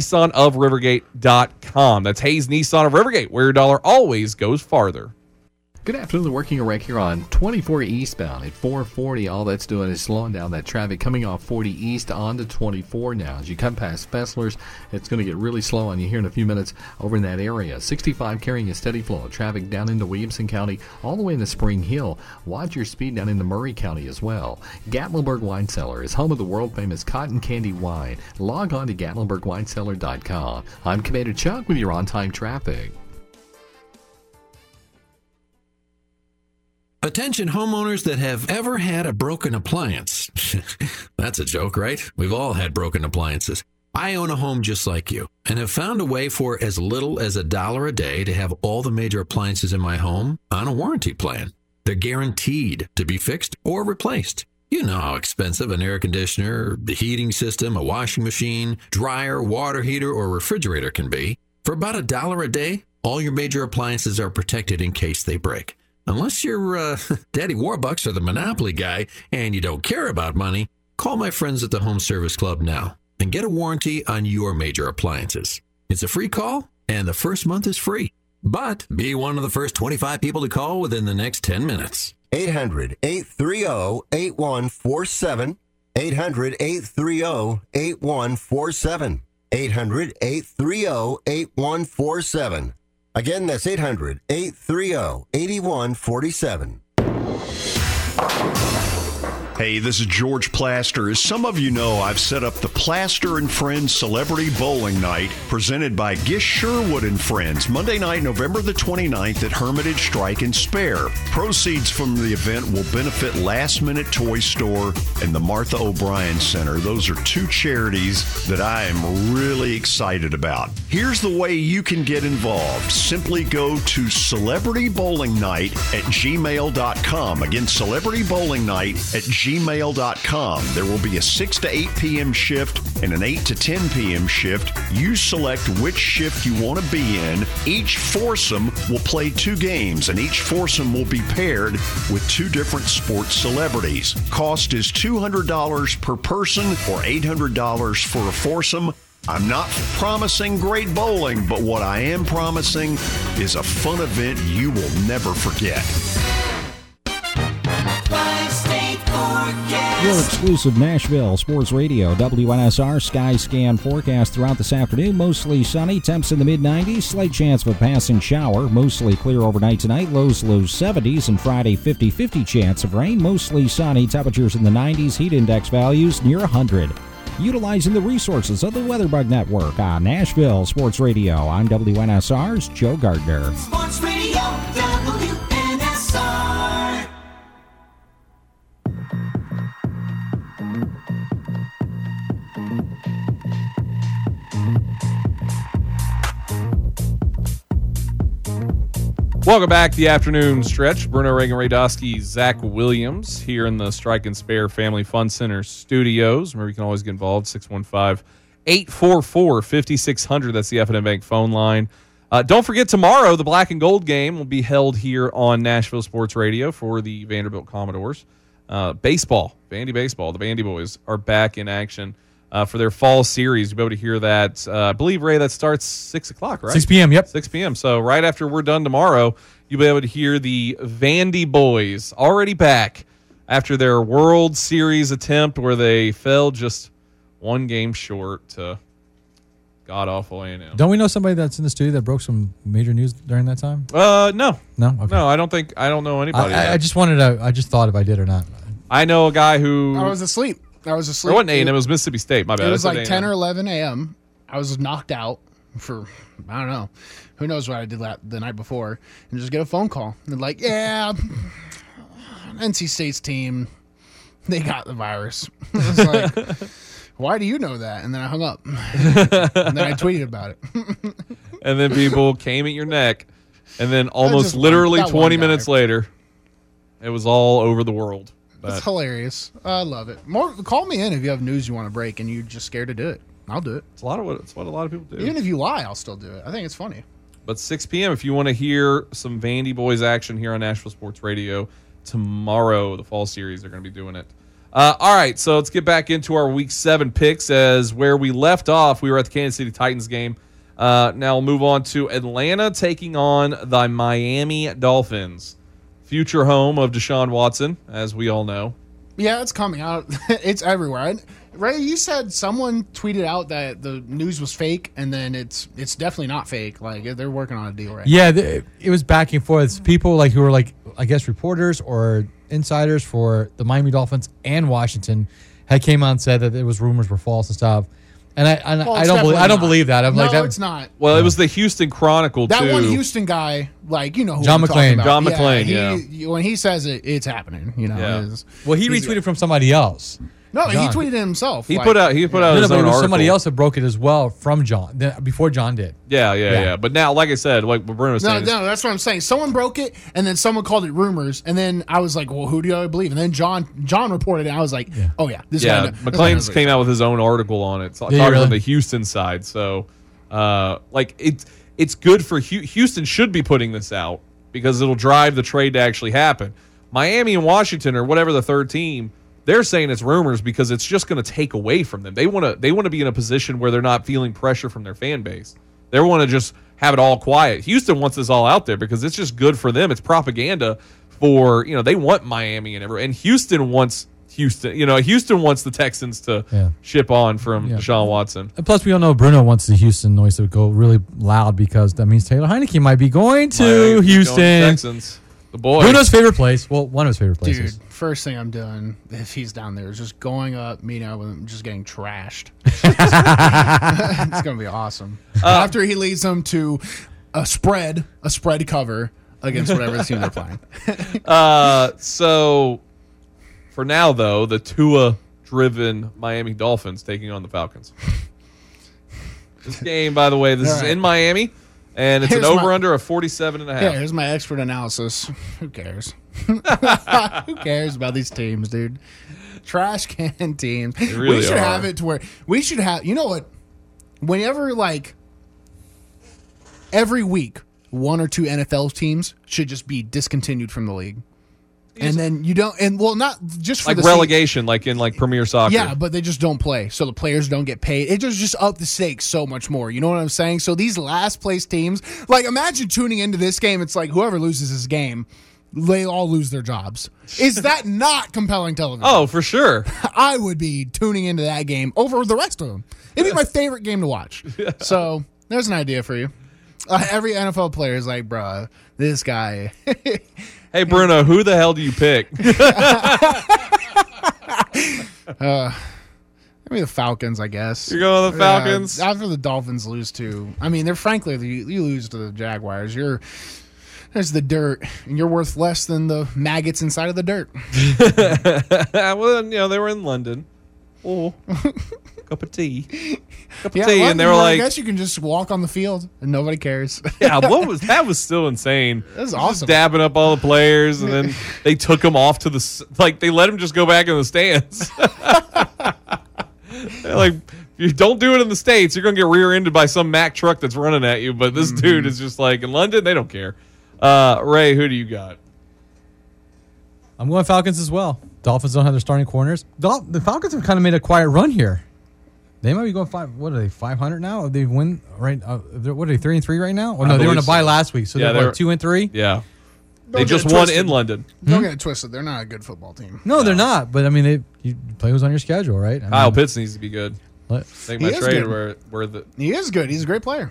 NissanofRivergate.com. That's Hayes Nissan of Rivergate, where your dollar always goes farther. Good afternoon. Working a wreck here on 24 eastbound at 440. All that's doing is slowing down that traffic coming off 40 east onto 24 now. As you come past Fessler's, it's going to get really slow on you here in a few minutes over in that area. 65 carrying a steady flow of traffic down into Williamson County, all the way into Spring Hill. Watch your speed down into Murray County as well. Gatlinburg Wine Cellar is home of the world-famous cotton candy wine. Log on to GatlinburgWineCellar.com. I'm Commander Chuck with your on-time traffic. Attention homeowners that have ever had a broken appliance. That's a joke, right? We've all had broken appliances. I own a home just like you and have found a way for as little as $1 a day to have all the major appliances in my home on a warranty plan. They're guaranteed to be fixed or replaced. You know how expensive an air conditioner, the heating system, a washing machine, dryer, water heater, or refrigerator can be. For about $1 a day, all your major appliances are protected in case they break. Unless you're Daddy Warbucks or the Monopoly guy and you don't care about money, call my friends at the Home Service Club now and get a warranty on your major appliances. It's a free call and the first month is free. But be one of the first 25 people to call within the next 10 minutes. 800-830-8147. 800-830-8147. 800-830-8147. Again, that's 800-830-8147. Hey, this is George Plaster. As some of you know, I've set up the Plaster and Friends Celebrity Bowling Night presented by Gish Sherwood and Friends, Monday night, November the 29th at Hermitage Strike and Spare. Proceeds from the event will benefit Last Minute Toy Store and the Martha O'Brien Center. Those are two charities that I am really excited about. Here's the way you can get involved. Simply go to celebritybowlingnight@gmail.com. Again, celebritybowlingnight@gmail.com. gmail.com. There will be a 6 to 8 p.m. shift and an 8 to 10 p.m. shift. You select which shift you want to be in. Each foursome will play 2 games, and each foursome will be paired with 2 different sports celebrities. Cost is $200 per person or $800 for a foursome. I'm not promising great bowling, but what I am promising is a fun event you will never forget. Your exclusive Nashville Sports Radio, WNSR Sky Scan forecast throughout this afternoon. Mostly sunny, temps in the mid-90s, slight chance of a passing shower. Mostly clear overnight tonight, lows 70s, and Friday 50-50 chance of rain. Mostly sunny, temperatures in the 90s, heat index values near 100. Utilizing the resources of the WeatherBug Network on Nashville Sports Radio. I'm WNSR's Joe Gardner. Sports Radio, WNSR. Welcome back to the afternoon stretch. Bruno Reagan, Ray Dosky, Zach Williams here in the Strike and Spare Family Fun Center studios. Remember, you can always get involved, 615-844-5600. That's the F&M Bank phone line. Don't forget, tomorrow, the Black and Gold game will be held here on Nashville Sports Radio for the Vanderbilt Commodores. Baseball, Vandy Baseball, the Vandy Boys are back in action for their fall series. You'll be able to hear that. I believe, Ray, that starts 6 o'clock, right? 6 p.m., yep. 6 p.m. So right after we're done tomorrow, you'll be able to hear the Vandy Boys already back after their World Series attempt where they fell just one game short to god-awful A&M. Don't we know somebody that's in the studio that broke some major news during that time? No. No? Okay. No, I don't know anybody. I just thought if I did or not. I know a guy who... I was asleep. It wasn't A&M, it was Mississippi State. My bad. It was like 10 or 11 a.m. I was knocked out for, I don't know. Who knows what I did the night before. And just get a phone call. And like, yeah, NC State's team, they got the virus. I was like, why do you know that? And then I hung up. And then I tweeted about it. And then people came at your neck. And then almost literally 20 minutes later, it was all over the world. It's hilarious. I love it. Call me in if you have news you want to break and you're just scared to do it. I'll do it. It's what a lot of people do. Even if you lie, I'll still do it. I think it's funny. But 6 p.m. if you want to hear some Vandy Boys action here on Nashville Sports Radio tomorrow, the fall series, they're going to be doing it. All right, so let's get back into our Week 7 picks. As where we left off, we were at the Kansas City Titans game. Now we'll move on to Atlanta taking on the Miami Dolphins. Future home of Deshaun Watson, as we all know. Yeah, it's coming out. It's everywhere. Ray, you said someone tweeted out that the news was fake, and then it's definitely not fake. Like, they're working on a deal right now. Yeah, it was back and forth. People who were I guess reporters or insiders for the Miami Dolphins and Washington had came out and said that rumors were false and stuff. And I don't believe that. It's not. Well, it was the Houston Chronicle that too. one Houston guy, who John McClain. John McClain. Yeah. When he says it, it's happening. Yeah. Well, he retweeted from somebody else. No, John. He tweeted it himself. He put out his own article. Somebody else that broke it as well from John before John did. Yeah. But now, like I said, like Bruno was saying, no, that's what I'm saying. Someone broke it, and then someone called it rumors, and then I was like, well, who do I believe? And then John reported it. And I was like, oh yeah, this guy. McClain's came out with his own article on it, talking on the Houston side. So, it's good for Houston should be putting this out because it'll drive the trade to actually happen. Miami and Washington or whatever the third team. They're saying it's rumors because it's just going to take away from them. They want to be in a position where they're not feeling pressure from their fan base. They want to just have it all quiet. Houston wants this all out there because it's just good for them. It's propaganda for, they want Miami and everyone. And Houston wants the Texans to ship on from Deshaun Watson. And plus, we all know Bruno wants the Houston noise to go really loud because that means Taylor Heineke might be going to Houston. Texans. The boys. Bruno's favorite place. Well, one of his favorite places. Dude, first thing I'm doing if he's down there is just going up, meeting up with him, just getting trashed. It's going to be awesome. After he leads them to a spread cover against whatever team they're playing. So, for now, though, the Tua-driven Miami Dolphins taking on the Falcons. This game, by the way, is in Miami. And it's an over-under of 47.5. Yeah, here's my expert analysis. Who cares? Who cares about these teams, dude? Trash can teams. They really we should are. have it to where we should have. You know what? Whenever every week, one or two NFL teams should just be discontinued from the league. And then you don't, and well, not just for like the relegation, like in like Premier Soccer. Yeah, but they just don't play, so the players don't get paid. It just up the stakes so much more. You know what I'm saying? So these last place teams, like imagine tuning into this game. It's like whoever loses this game, they all lose their jobs. Is that not compelling television? Oh, for sure. I would be tuning into that game over the rest of them. It'd be my favorite game to watch. So there's an idea for you. Every NFL player is like, bruh, this guy. Hey, Bruno, who the hell do you pick? Maybe the Falcons, I guess. You're going with the Falcons? After the Dolphins lose to, I mean, they're frankly, you lose to the Jaguars. There's the dirt, and you're worth less than the maggots inside of the dirt. Well, they were in London. Oh, cup of tea. And they were like, I guess you can just walk on the field and nobody cares. Yeah, that was still insane. That was Just awesome. dabbing up all the players, and then they took them off to they let him just go back in the stands. They're like, if you don't do it in the States, you're gonna get rear-ended by some Mack truck that's running at you. But this dude is just like, in London, they don't care. Ray, who do you got? I'm going Falcons as well. Dolphins don't have their starting corners. The Falcons have kind of made a quiet run here. They might be going 500 now? They win right? What are they 3-3 right now? Oh no, they were on a bye last week, so they're 2-3. Yeah, they Don't just get it won twisted. in London. Don't get it twisted. They're not a good football team. No, they're not. But I mean, you play who's on your schedule, right? Kyle Pitts needs to be good. Make He my is trade good. where the He is good. He's a great player.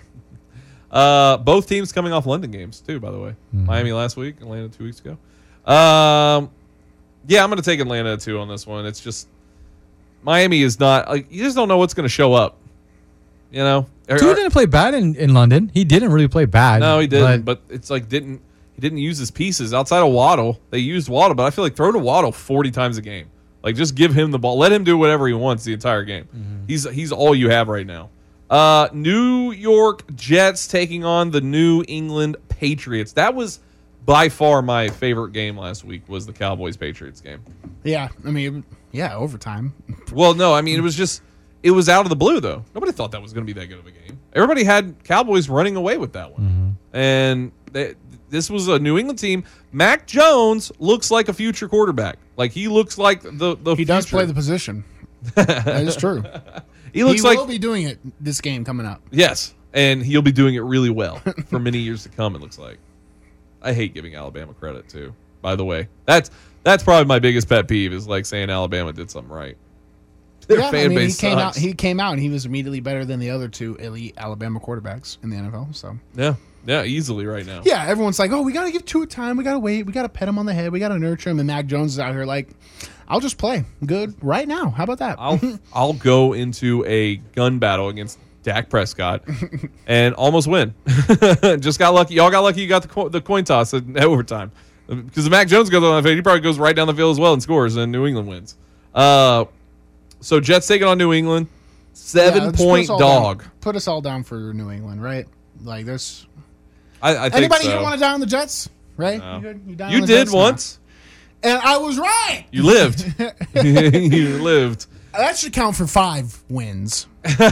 both teams coming off London games too. By the way, Miami last week, Atlanta 2 weeks ago. Yeah, I'm going to take Atlanta too on this one. It's just Miami is not like you just don't know what's going to show up. You know, Tua didn't play bad in London. He didn't really play bad. No, he didn't. But it's like he didn't use his pieces outside of Waddle. They used Waddle, but I feel like throw to Waddle 40 times a game. Like just give him the ball, let him do whatever he wants the entire game. He's all you have right now. New York Jets taking on the New England Patriots. That was by far my favorite game last week. Was the Cowboys-Patriots game? Yeah, I mean, overtime. Well, no, I mean it was out of the blue though. Nobody thought that was going to be that good of a game. Everybody had Cowboys running away with that one, and this was a New England team. Mac Jones looks like a future quarterback. Like he looks like the He does play the position. That is true. He will be doing it this game coming up. Yes, and he'll be doing it really well for many years to come. It looks like. I hate giving Alabama credit too. By the way, that's probably my biggest pet peeve is like saying Alabama did something right. Their fan base sucks. He came out and he was immediately better than the other two elite Alabama quarterbacks in the NFL. So yeah, easily right now. Yeah, everyone's like, oh, we got to give Tua time. We got to wait. We got to pet him on the head. We got to nurture him. And Mac Jones is out here like, I'll just play good right now. How about that? I'll go into a gun battle against Dak Prescott and almost win. Just got lucky. Y'all got lucky. You got the coin toss at overtime because if Mac Jones goes on the field, he probably goes right down the field as well and scores, and New England wins. So Jets taking on New England, 7-point dog. Put us all down for New England, right? Like there's. I think anybody so. here want to die on the Jets? Right? No. You down You on the did Jets now? once. And I was right. You lived. You lived. That should count for 5 wins.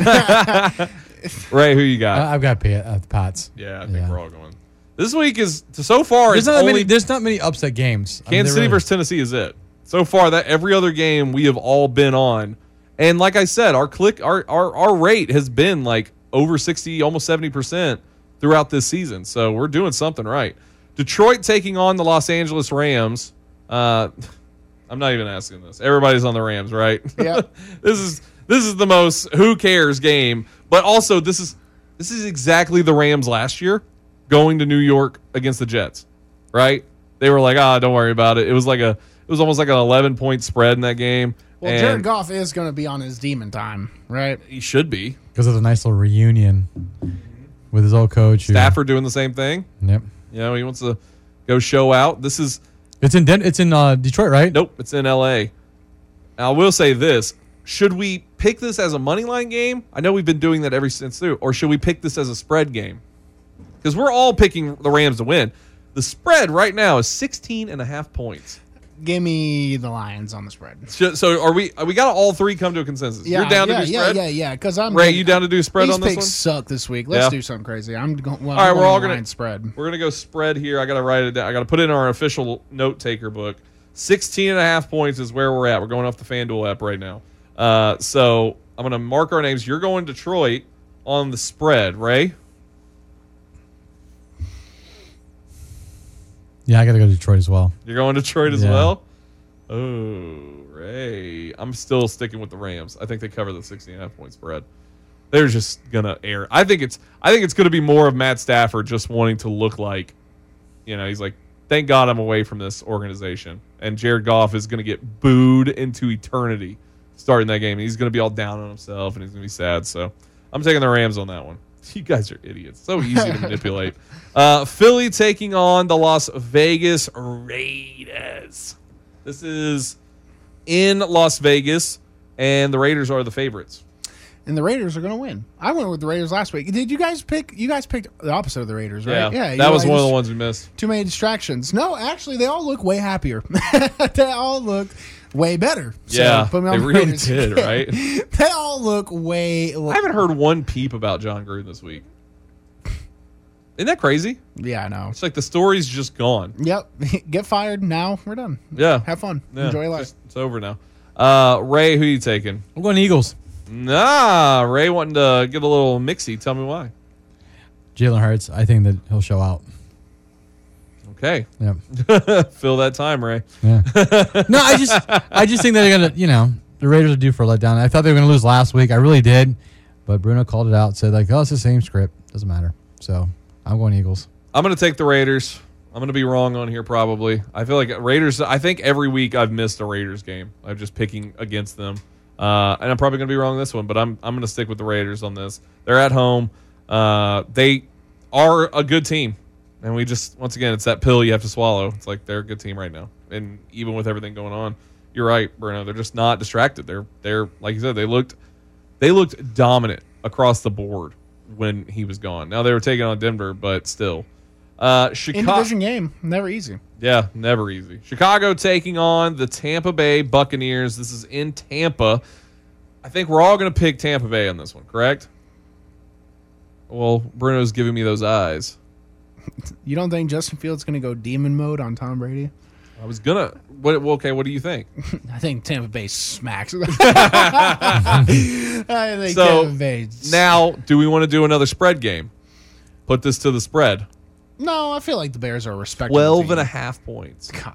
Ray, who you got? I've got the Pats. Yeah, I think we're all going. This week is so far. There's not many upset games. Kansas City versus Tennessee is it. So far, that every other game we have all been on, and like I said, our rate has been like over 60, almost 70% throughout this season. So we're doing something right. Detroit taking on the Los Angeles Rams. I'm not even asking this. Everybody's on the Rams, right? Yeah. This is the most who cares game, but also this is exactly the Rams last year going to New York against the Jets, right? They were like, don't worry about it. It was almost like an 11-point spread in that game. Well, Jared Goff is going to be on his demon time, right? He should be because of the nice little reunion with his old coach. Stafford doing the same thing. Yep. You know, he wants to go show out. It's in Detroit, right? Nope, it's in L.A. Now, I will say this. Should we pick this as a money line game? I know we've been doing that ever since through. Or should we pick this as a spread game? Because we're all picking the Rams to win. The spread right now is 16.5 points. Give me the Lions on the spread. So are we got all three come to a consensus? Yeah, You're down to do spread? Yeah. Because I'm Ray, you down to do spread these on this picks one? suck this week. Let's do something crazy. I'm going. Well, all right, we're all going gonna spread. We're gonna go spread here. I gotta write it down. I gotta put it in our official note taker book. 16.5 points is where we're at. We're going off the FanDuel app right now. So I'm gonna mark our names. You're going Detroit on the spread, Ray. Yeah, I got to go to Detroit as well. You're going Detroit as well? Oh, Ray. I'm still sticking with the Rams. I think they cover the 16.5 point spread. They're just going to air. I think it's going to be more of Matt Stafford just wanting to look like, he's like, thank God I'm away from this organization. And Jared Goff is going to get booed into eternity starting that game. He's going to be all down on himself and he's going to be sad. So I'm taking the Rams on that one. You guys are idiots. So easy to manipulate. Philly taking on the Las Vegas Raiders. This is in Las Vegas, and the Raiders are the favorites. And the Raiders are going to win. I went with the Raiders last week. Did you guys pick? You guys picked the opposite of the Raiders, right? Yeah, that was one of the ones we missed. Too many distractions. No, actually, they all look way happier. They all look way better. Yeah, so they really did, right? They all look way... I haven't heard one peep about John Gruden this week. Isn't that crazy? Yeah, I know. It's like the story's just gone. Yep. Get fired. Now we're done. Yeah. Have fun. Yeah. Enjoy life. It's over now. Ray, who are you taking? I'm going Eagles. Nah, Ray wanting to get a little mixy. Tell me why. Jalen Hurts, I think that he'll show out. Okay. Yep. Fill that time, Ray. Yeah. No, I just think that they're gonna, the Raiders are due for a letdown. I thought they were gonna lose last week. I really did, but Bruno called it out. Said like, oh, it's the same script. Doesn't matter. So I'm going Eagles. I'm gonna take the Raiders. I'm gonna be wrong on here probably. I feel like Raiders. I think every week I've missed a Raiders game. I'm just picking against them, and I'm probably gonna be wrong this one. But I'm gonna stick with the Raiders on this. They're at home. They are a good team. And we just, once again, it's that pill you have to swallow. It's like they're a good team right now. And even with everything going on, you're right, Bruno. They're just not distracted. They're like you said, they looked dominant across the board when he was gone. Now they were taking on Denver, but still. Chicago, in division game, never easy. Yeah, never easy. Chicago taking on the Tampa Bay Buccaneers. This is in Tampa. I think we're all going to pick Tampa Bay on this one, correct? Well, Bruno's giving me those eyes. You don't think Justin Fields going to go demon mode on Tom Brady? I was going to. Okay, what do you think? I think Tampa Bay smacks. I think Tampa Bay. Now, do we want to do another spread game? Put this to the spread. No, I feel like the Bears are a respectable 12.5 points. God.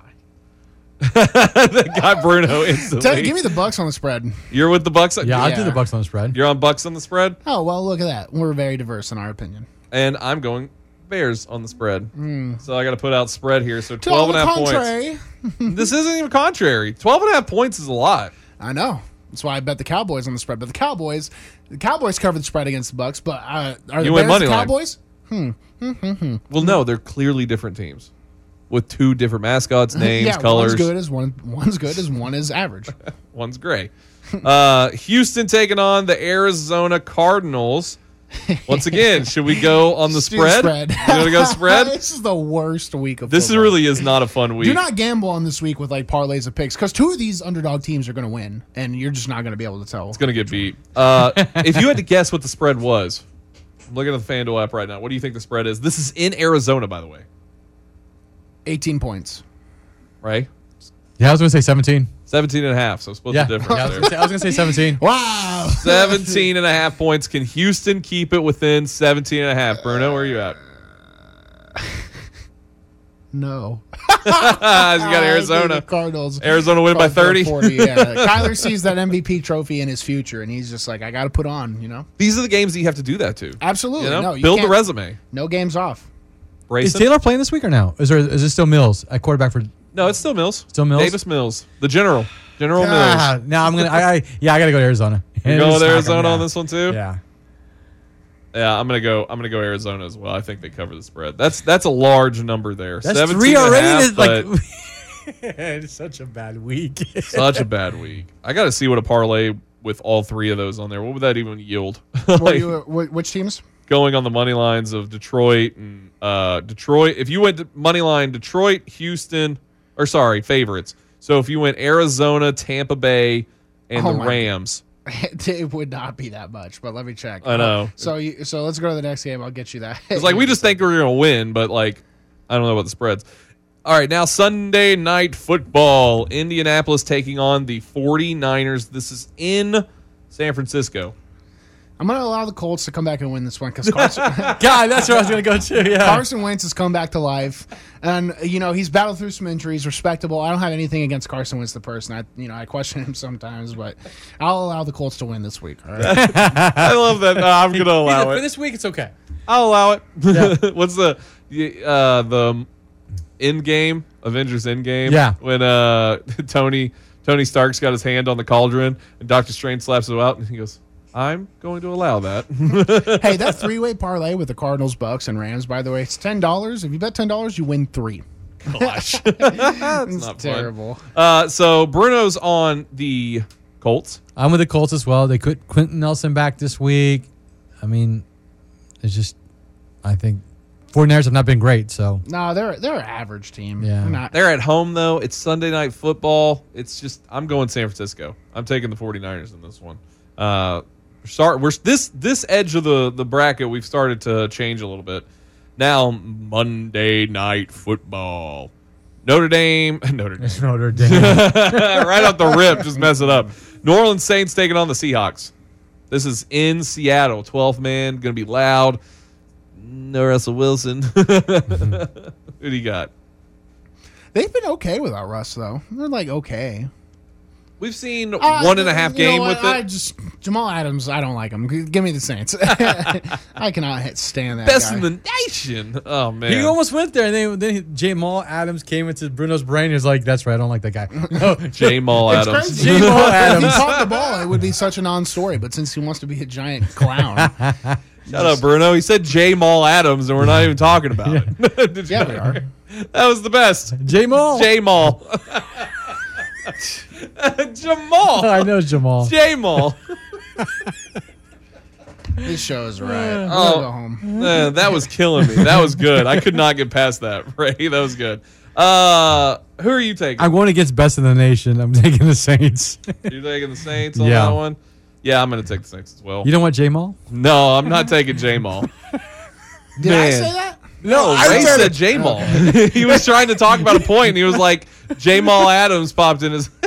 That got Bruno instantly. Give me the Bucks on the spread. You're with the Bucks? Yeah, I'll do the Bucks on the spread. You're on Bucks on the spread? Oh, well, look at that. We're very diverse in our opinion. And I'm going Bears on the spread. So I got to put out spread here. So 12.5 points. This isn't even contrary. 12.5 points is a lot. I know. That's why I bet the Cowboys on the spread. But the Cowboys covered the spread against the Bucks. But are the Bears the Cowboys? Well, no, they're clearly different teams with two different mascots, names, colors. One's good as one is average. One's gray. Houston taking on the Arizona Cardinals. Once again, should we go on the spread? You want to go spread? This is the worst week of this football. Really is not a fun week. Do not gamble on this week with like parlays of picks because two of these underdog teams are going to win, and you're just not going to be able to tell. It's going to get beat. If you had to guess what the spread was, I'm looking at the FanDuel app right now. What do you think the spread is? This is in Arizona, by the way. 18 points. Right? Yeah, I was going to say 17. 17.5, so split the difference there. I was going to say 17. Wow. 17.5 points. Can Houston keep it within 17.5? Bruno, where are you at? No. You got Arizona. Cardinals. Arizona win by 30? 40, yeah. Kyler sees that MVP trophy in his future, and he's just like, I got to put on, These are the games that you have to do that to. Absolutely. You know? No, you build the can't. resume. No games off. Is Taylor playing this week or no? Is it still Mills at quarterback for... No, it's still Mills. Still Mills? Davis Mills. The General Mills. No, I'm going to... I got to go to Arizona. You're going with Arizona on this one too? Yeah. Yeah, I'm gonna go Arizona as well. I think they cover the spread. That's a large number there. That's 3 already. But it's such a bad week. Such a bad week. I got to see what a parlay with all three of those on there. What would that even yield? Which teams? going on the money lines of Detroit and Detroit. If you went to money line Detroit, Houston, favorites. So if you went Arizona, Tampa Bay, and the Rams. It would not be that much, but let me check. I know. So let's go to the next game. I'll get you that. It's like we just think we're going to win, but like I don't know about the spreads. All right, now Sunday Night Football. Indianapolis taking on the 49ers. This is in San Francisco. I'm going to allow the Colts to come back and win this one because Carson. God, that's where I was going to go to. Yeah, Carson Wentz has come back to life, and he's battled through some injuries. Respectable. I don't have anything against Carson Wentz, the person. I question him sometimes, but I'll allow the Colts to win this week. All right? I love that. No, I'm going to allow it for this week. It's okay. I'll allow it. Yeah. What's the Endgame? Avengers Endgame? Yeah. When Tony Stark's got his hand on the cauldron and Doctor Strange slaps it out and he goes, I'm going to allow that. Hey, that three-way parlay with the Cardinals, Bucks, and Rams, by the way, it's $10. If you bet $10, you win 3. Gosh. That's it's not terrible. So Bruno's on the Colts. I'm with the Colts as well. They put Quentin Nelson back this week. I mean, it's just, I think 49ers have not been great. So no, they're an average team. Yeah. They're at home, though. It's Sunday Night Football. It's just, I'm going San Francisco. I'm taking the 49ers in this one. This edge of the bracket we've started to change a little bit. Now Monday Night Football. Notre Dame. Right off the rip, just mess it up. New Orleans Saints taking on the Seahawks. This is in Seattle. 12th man, going to be loud. No Russell Wilson. Who do you got? They've been okay without Russ, though. They're like okay. We've seen 1.5 game with it. Jamal Adams, I don't like him. Give me the Saints. I cannot stand that Best guy. in the nation. Oh, man. He almost went there, and then Jamal Adams came into Bruno's brain. He was like, that's right, I don't like that guy. No. Jamal Adams. It's crazy. Jamal Adams. If he caught the ball, it would be such a non-story, but since he wants to be a giant clown. Shut up, Bruno. He said Jamal Adams, and we're not even talking about it. We are. That was the best. Jamal. Jamal. I know Jamal. Jamal. This show is right. Oh, go home. That was killing me. That was good. I could not get past that, Ray. That was good. Who are you taking? I'm going against best in the nation. I'm taking the Saints. You're taking the Saints on that one? Yeah, I'm going to take the Saints as well. You don't want Jamal? No, I'm not taking Jamal. Did I say that? No, Ray said Jamal. Okay. He was trying to talk about a point, and he was like, Jamal Adams popped in his...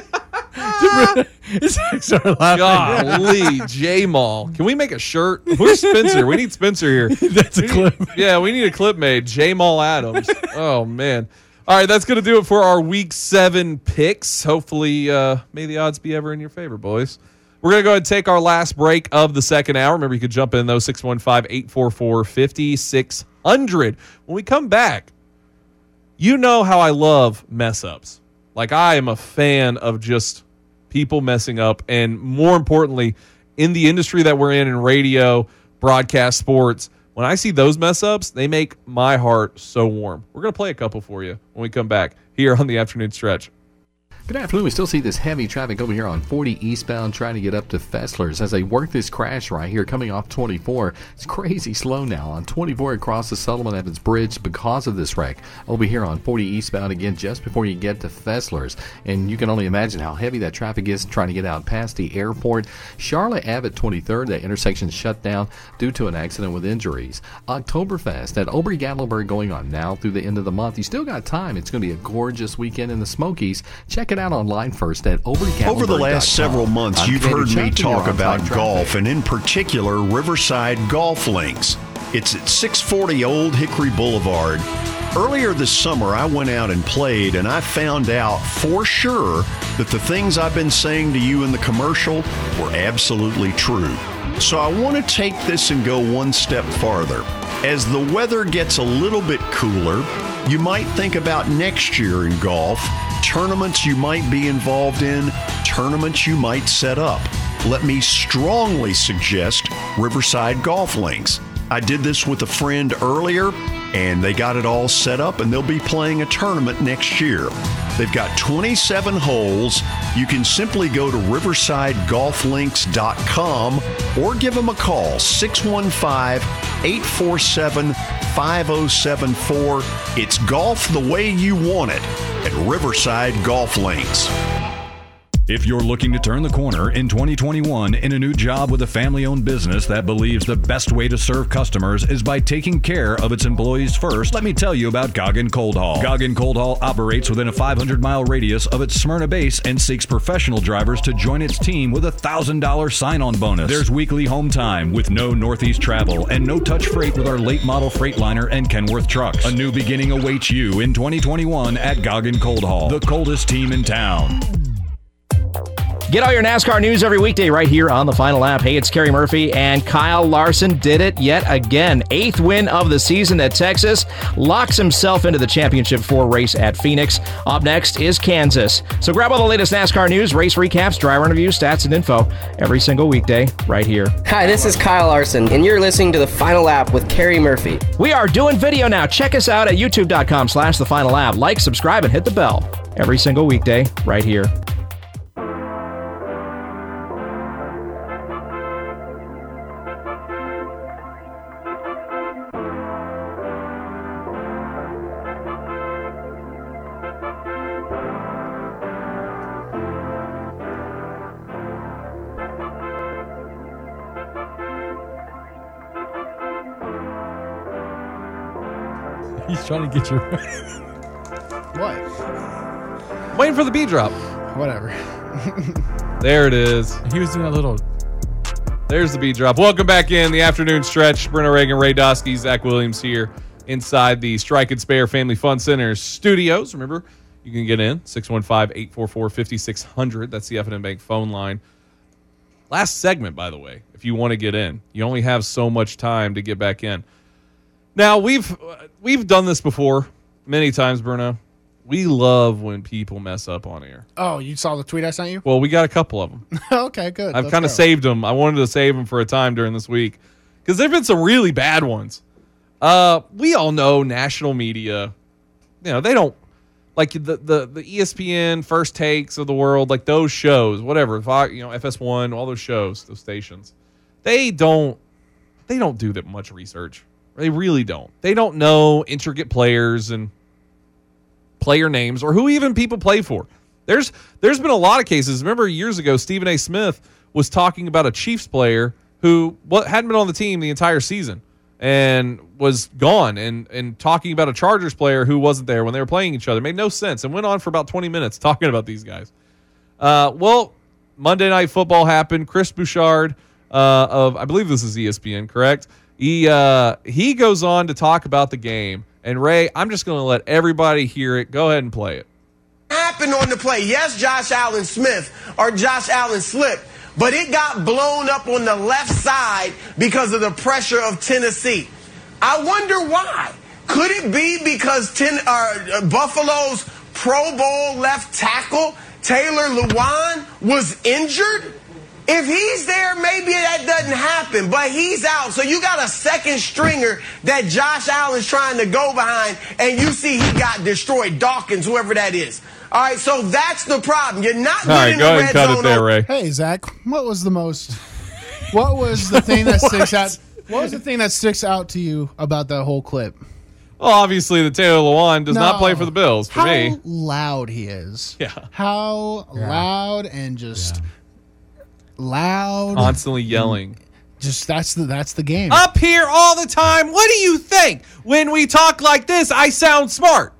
Golly, Jamal. Can we make a shirt? Where's Spencer? We need Spencer here. That's a clip. Yeah, we need a clip made. Jamal Adams. Oh, man. All right, that's going to do it for our Week 7 picks. Hopefully, may the odds be ever in your favor, boys. We're going to go ahead and take our last break of the second hour. Remember, you could jump in, though, 615-844-5600. When we come back, you know how I love mess-ups. Like, I am a fan of just people messing up, and more importantly, in the industry that we're in radio, broadcast, sports, when I see those mess-ups, they make my heart so warm. We're going to play a couple for you when we come back here on the Afternoon Stretch. Good afternoon. We still see this heavy traffic over here on 40 eastbound trying to get up to Fessler's as they work this crash right here coming off 24. It's crazy slow now on 24 across the Sullivan Evans Bridge because of this wreck. Over here on 40 eastbound again just before you get to Fessler's. And you can only imagine how heavy that traffic is trying to get out past the airport. Charlotte Ave 23rd, that intersection shut down due to an accident with injuries. Oktoberfest at Ober-Gatlinburg going on now through the end of the month. You still got time. It's going to be a gorgeous weekend in the Smokies. Check it out online first at Ober-Gatlinburg.com. Over the last several months, you've heard me talk about golf, and in particular, Riverside Golf Links. It's at 640 Old Hickory Boulevard. Earlier this summer, I went out and played, and I found out for sure that the things I've been saying to you in the commercial were absolutely true. So I want to take this and go one step farther. As the weather gets a little bit cooler, you might think about next year in golf, tournaments you might be involved in, tournaments you might set up. Let me strongly suggest Riverside Golf Links. I did this with a friend earlier, and they got it all set up, and they'll be playing a tournament next year. They've got 27 holes. You can simply go to riversidegolflinks.com or give them a call, 615-847-5074. It's golf the way you want it at Riverside Golf Links. If you're looking to turn the corner in 2021 in a new job with a family-owned business that believes the best way to serve customers is by taking care of its employees first, let me tell you about Goggin Cold Haul. Goggin Cold Haul operates within a 500-mile radius of its Smyrna base and seeks professional drivers to join its team with a $1,000 sign-on bonus. There's weekly home time with no Northeast travel and no-touch freight with our late-model Freightliner and Kenworth trucks. A new beginning awaits you in 2021 at Goggin Cold Haul, the coldest team in town. Get all your NASCAR news every weekday right here on the Final Lap. Hey, it's Kerry Murphy, and Kyle Larson did it yet again. 8th win of the season at Texas. Locks himself into the Championship 4 race at Phoenix. Up next is Kansas. So grab all the latest NASCAR news, race recaps, driver interviews, stats, and info every single weekday right here. Hi, this is Kyle Larson, and you're listening to the Final Lap with Kerry Murphy. We are doing video now. Check us out at youtube.com/The Final Lap. Like, subscribe, and hit the bell every single weekday right here. He's trying to get you. What? Waiting for the B drop. Whatever. There it is. He was doing a little. There's the B drop. Welcome back in the afternoon stretch. Bruno Reagan, Ray Dosky, Zach Williams here inside the Strike and Spare Family Fun Center studios. Remember, you can get in 615-844-5600. That's the F&M Bank phone line. Last segment, by the way, if you want to get in. You only have so much time to get back in. Now, we've done this before many times, Bruno. We love when people mess up on air. Oh, you saw the tweet I sent you? Well, we got a couple of them. Okay, good. I've kind of saved them. I wanted to save them for a time during this week because there have been some really bad ones. We all know national media, they don't, like the ESPN First Takes of the world, like those shows, whatever, FS1, all those shows, those stations, they don't do that much research. They really don't. They don't know intricate players and player names or who even people play for. There's been a lot of cases. Remember years ago, Stephen A. Smith was talking about a Chiefs player who hadn't been on the team the entire season and was gone, and talking about a Chargers player who wasn't there when they were playing each other. It made no sense and went on for about 20 minutes talking about these guys. Well, Monday Night Football happened. Chris Bouchard of, I believe this is ESPN, correct? He goes on to talk about the game. And Ray, I'm just going to let everybody hear it. Go ahead and play it. Happened on the play. Yes, Josh Allen Smith or Josh Allen slipped, but it got blown up on the left side because of the pressure of Tennessee. I wonder why. Could it be because Buffalo's Pro Bowl left tackle, Taylor Lewan, was injured? If he's there, maybe that doesn't happen, but he's out. So you got a second stringer that Josh Allen's trying to go behind, and you see he got destroyed. Dawkins, whoever that is. All right, so that's the problem. You're not getting the red zone. All right, go ahead and cut it there, Ray. Hey, Zach, what was the thing that sticks out? What was the thing that sticks out to you about that whole clip? Well, obviously, the Taylor Lewan does not play for the Bills, for me. How loud he is. Yeah. How loud and just... loud, constantly yelling. Just that's the game. Up here all the time. What do you think? When we talk like this, I sound smart.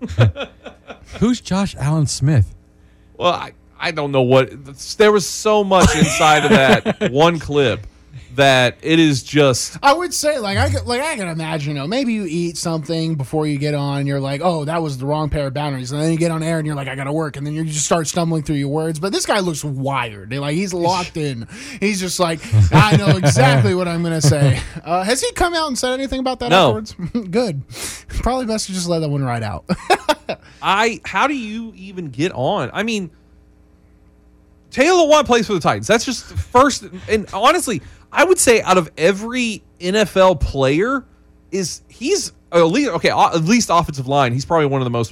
Who's Josh Allen Smith? Well, I don't know what. There was so much inside of that one clip that it is just. I would say, I can imagine, maybe you eat something before you get on, and you're like, oh, that was the wrong pair of boundaries, and then you get on air, and you're like, I gotta work, and then you just start stumbling through your words. But this guy looks wired. He's locked in. He's just like, I know exactly what I'm gonna say. Has he come out and said anything about that afterwards? Good. Probably best to just let that one ride out. How do you even get on? I mean, Taylor Lewan plays for the Titans. That's just first, and honestly, I would say out of every NFL player, he's at least offensive line. He's probably one of the most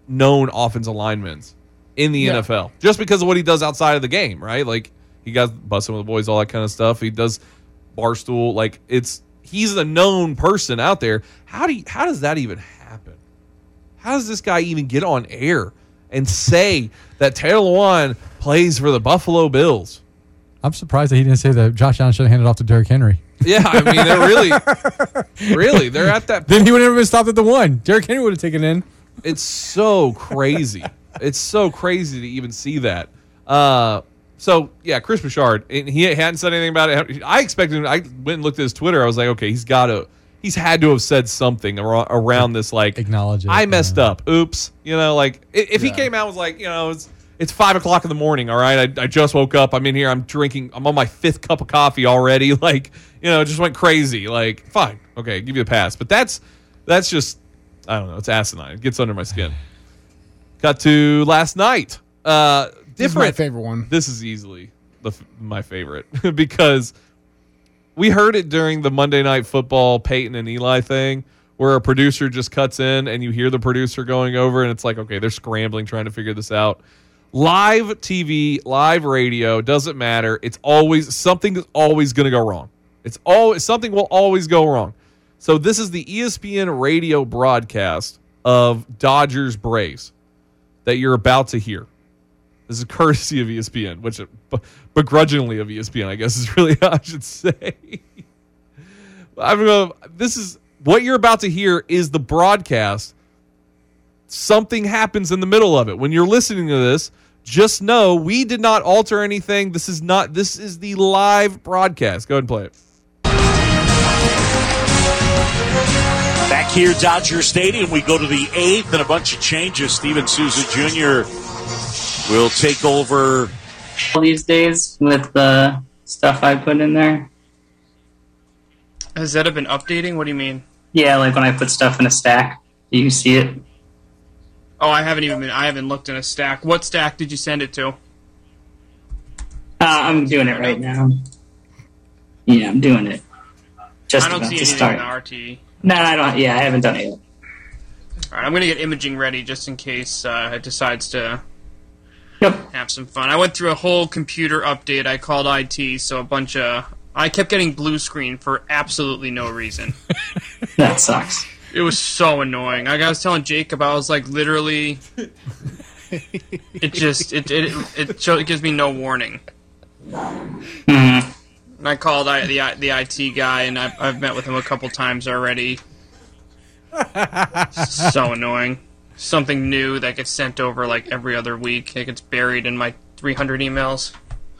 known offensive linemen in the NFL just because of what he does outside of the game, right? Like he got busting with the boys, all that kind of stuff. He does Barstool, like he's a known person out there. How does that even happen? How does this guy even get on air and say that Taylor Lewan plays for the Buffalo Bills? I'm surprised that he didn't say that Josh Allen should have handed off to Derrick Henry. Yeah, I mean, they're at that point. Then he would have been stopped at the one. Derrick Henry would have taken in. It's so crazy. It's so crazy to even see that. So, yeah, Chris Bouchard, he hadn't said anything about it. I expected him. I went and looked at his Twitter. I was like, okay, he's had to have said something around this, like, acknowledge it. I messed up. Oops. You know, like, if he came out and was like, you know, it's 5 o'clock in the morning, all right? I just woke up. I'm in here. I'm drinking. I'm on my 5th cup of coffee already. Like, you know, just went crazy. Like, fine. Okay, give you a pass. But that's just, I don't know. It's asinine. It gets under my skin. Got to last night. This is my favorite one. This is easily my favorite because we heard it during the Monday Night Football Peyton and Eli thing where a producer just cuts in and you hear the producer going over and it's like, okay, they're scrambling trying to figure this out. Live TV, live radio, doesn't matter. It's always something is always going to go wrong. Something will always go wrong. So this is the ESPN radio broadcast of Dodgers Braves that you're about to hear. This is courtesy of ESPN, which begrudgingly of ESPN, I guess is really how I should say. I don't know. This is what you're about to hear is the broadcast. Something happens in the middle of it. When you're listening to this, just know we did not alter anything. This is the live broadcast. Go ahead and play it. Back here, Dodger Stadium, we go to the 8th and a bunch of changes. Steven Souza Jr. will take over these days with the stuff I put in there. Has that been updating? What do you mean? Yeah, like when I put stuff in a stack, you see it. Oh, I haven't looked in a stack. What stack did you send it to? I'm doing it right now. Yeah, I'm doing it. I don't see anything in the RT. No, I don't. Yeah, I haven't done it yet. All right, I'm going to get imaging ready just in case it decides to have some fun. I went through a whole computer update. I called IT, so I kept getting blue screen for absolutely no reason. That sucks. It was so annoying. I was telling Jacob, I was like, literally, it gives me no warning. Mm-hmm. And I called the IT guy, and I've met with him a couple times already. So annoying. Something new that gets sent over like every other week. It gets buried in my 300 emails.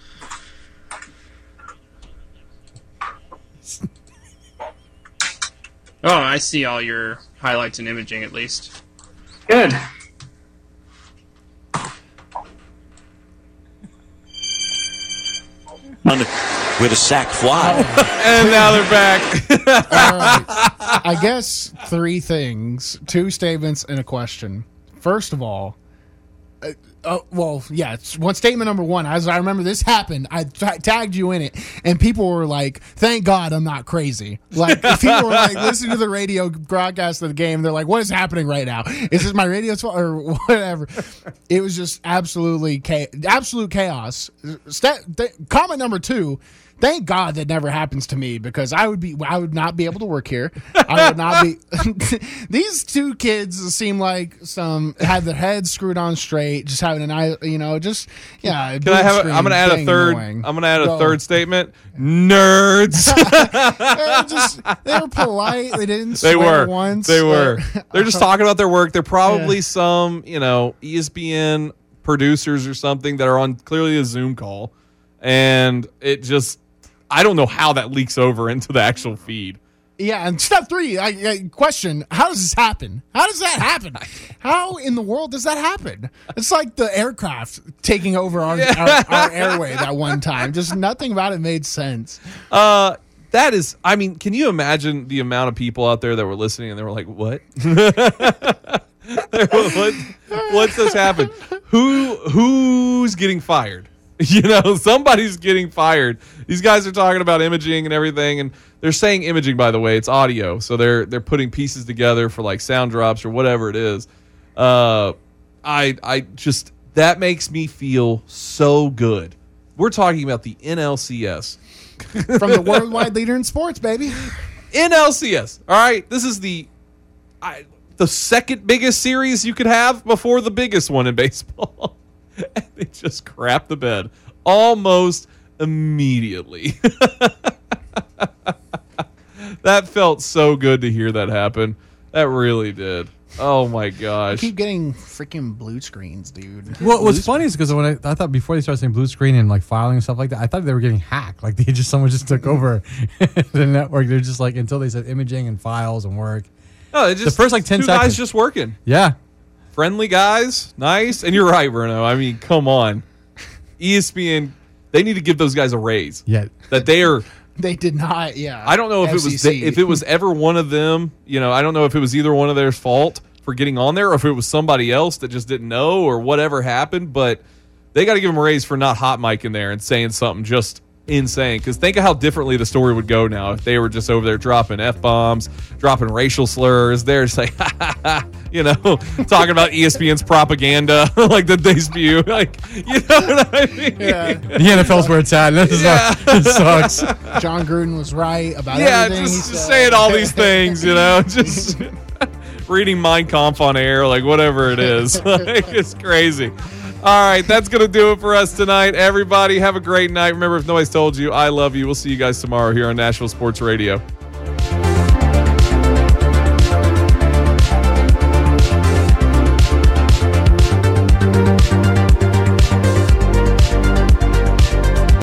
Oh, I see all your highlights and imaging at least. Good. With a sack fly. And now they're back. All right. I guess 3 things, 2 statements and a question. First of all, one statement number 1. As I remember this happened, I tagged you in it, and people were like, "Thank God I'm not crazy." Like people were like listening to the radio broadcast of the game. They're like, "What is happening right now? Is this my radio or whatever?" It was just absolute chaos. Comment number 2. Thank God that never happens to me because I would not be able to work here. I would not be. These 2 kids seem like had their heads screwed on straight, just having an eye, just yeah. Can I have? I'm going to add a third. Annoying. I'm going to add a third statement. Nerds. they were polite. They didn't swear swear once. They were. They're just talking about their work. They're probably some ESPN producers or something that are on clearly a Zoom call, and it just. I don't know how that leaks over into the actual feed. Yeah, and step 3, I question, how does this happen? How does that happen? How in the world does that happen? It's like the aircraft taking over our airway that one time. Just nothing about it made sense. That is, I mean, can you imagine the amount of people out there that were listening and they were like, what? What's this happen? Who's getting fired? Somebody's getting fired. These guys are talking about imaging and everything, and they're saying imaging, by the way. It's audio, so they're putting pieces together for like sound drops or whatever it is. I just, that makes me feel so good. We're talking about the NLCS. From the worldwide leader in sports, baby. NLCS. All right. This is the second biggest series you could have before the biggest one in baseball. And they just crap the bed almost immediately. That felt so good to hear that happen. That really did. Oh my gosh! I keep getting freaking blue screens, dude. Well, what's funny is because when I thought before they started saying blue screen and like filing and stuff like that, I thought they were getting hacked. Like someone just took over the network. They're just like, until they said imaging and files and work. No, it just, the first like 10 two seconds guys just working. Yeah, friendly guys, nice. And you're right, Bruno. I mean, come on, ESPN. They need to give those guys a raise. Yeah, that they are. They did not. Yeah, I don't know if it was ever one of them. You know, I don't know if it was either one of their fault for getting on there, or if it was somebody else that just didn't know, or whatever happened. But they got to give them a raise for not hot mic in there and saying something just insane. Because think of how differently the story would go now if they were just over there dropping F-bombs, dropping racial slurs. They're just like, you know, talking about ESPN's propaganda, like that they spew. Like, you know what I mean? Yeah. The NFL's where it's at. This is it sucks. John Gruden was right about everything. Just saying all these things, you know, just reading Mein Kampf on air, like whatever it is. Like, it's crazy. All right, that's going to do it for us tonight. Everybody, have a great night. Remember, if nobody's told you, I love you. We'll see you guys tomorrow here on Nashville Sports Radio.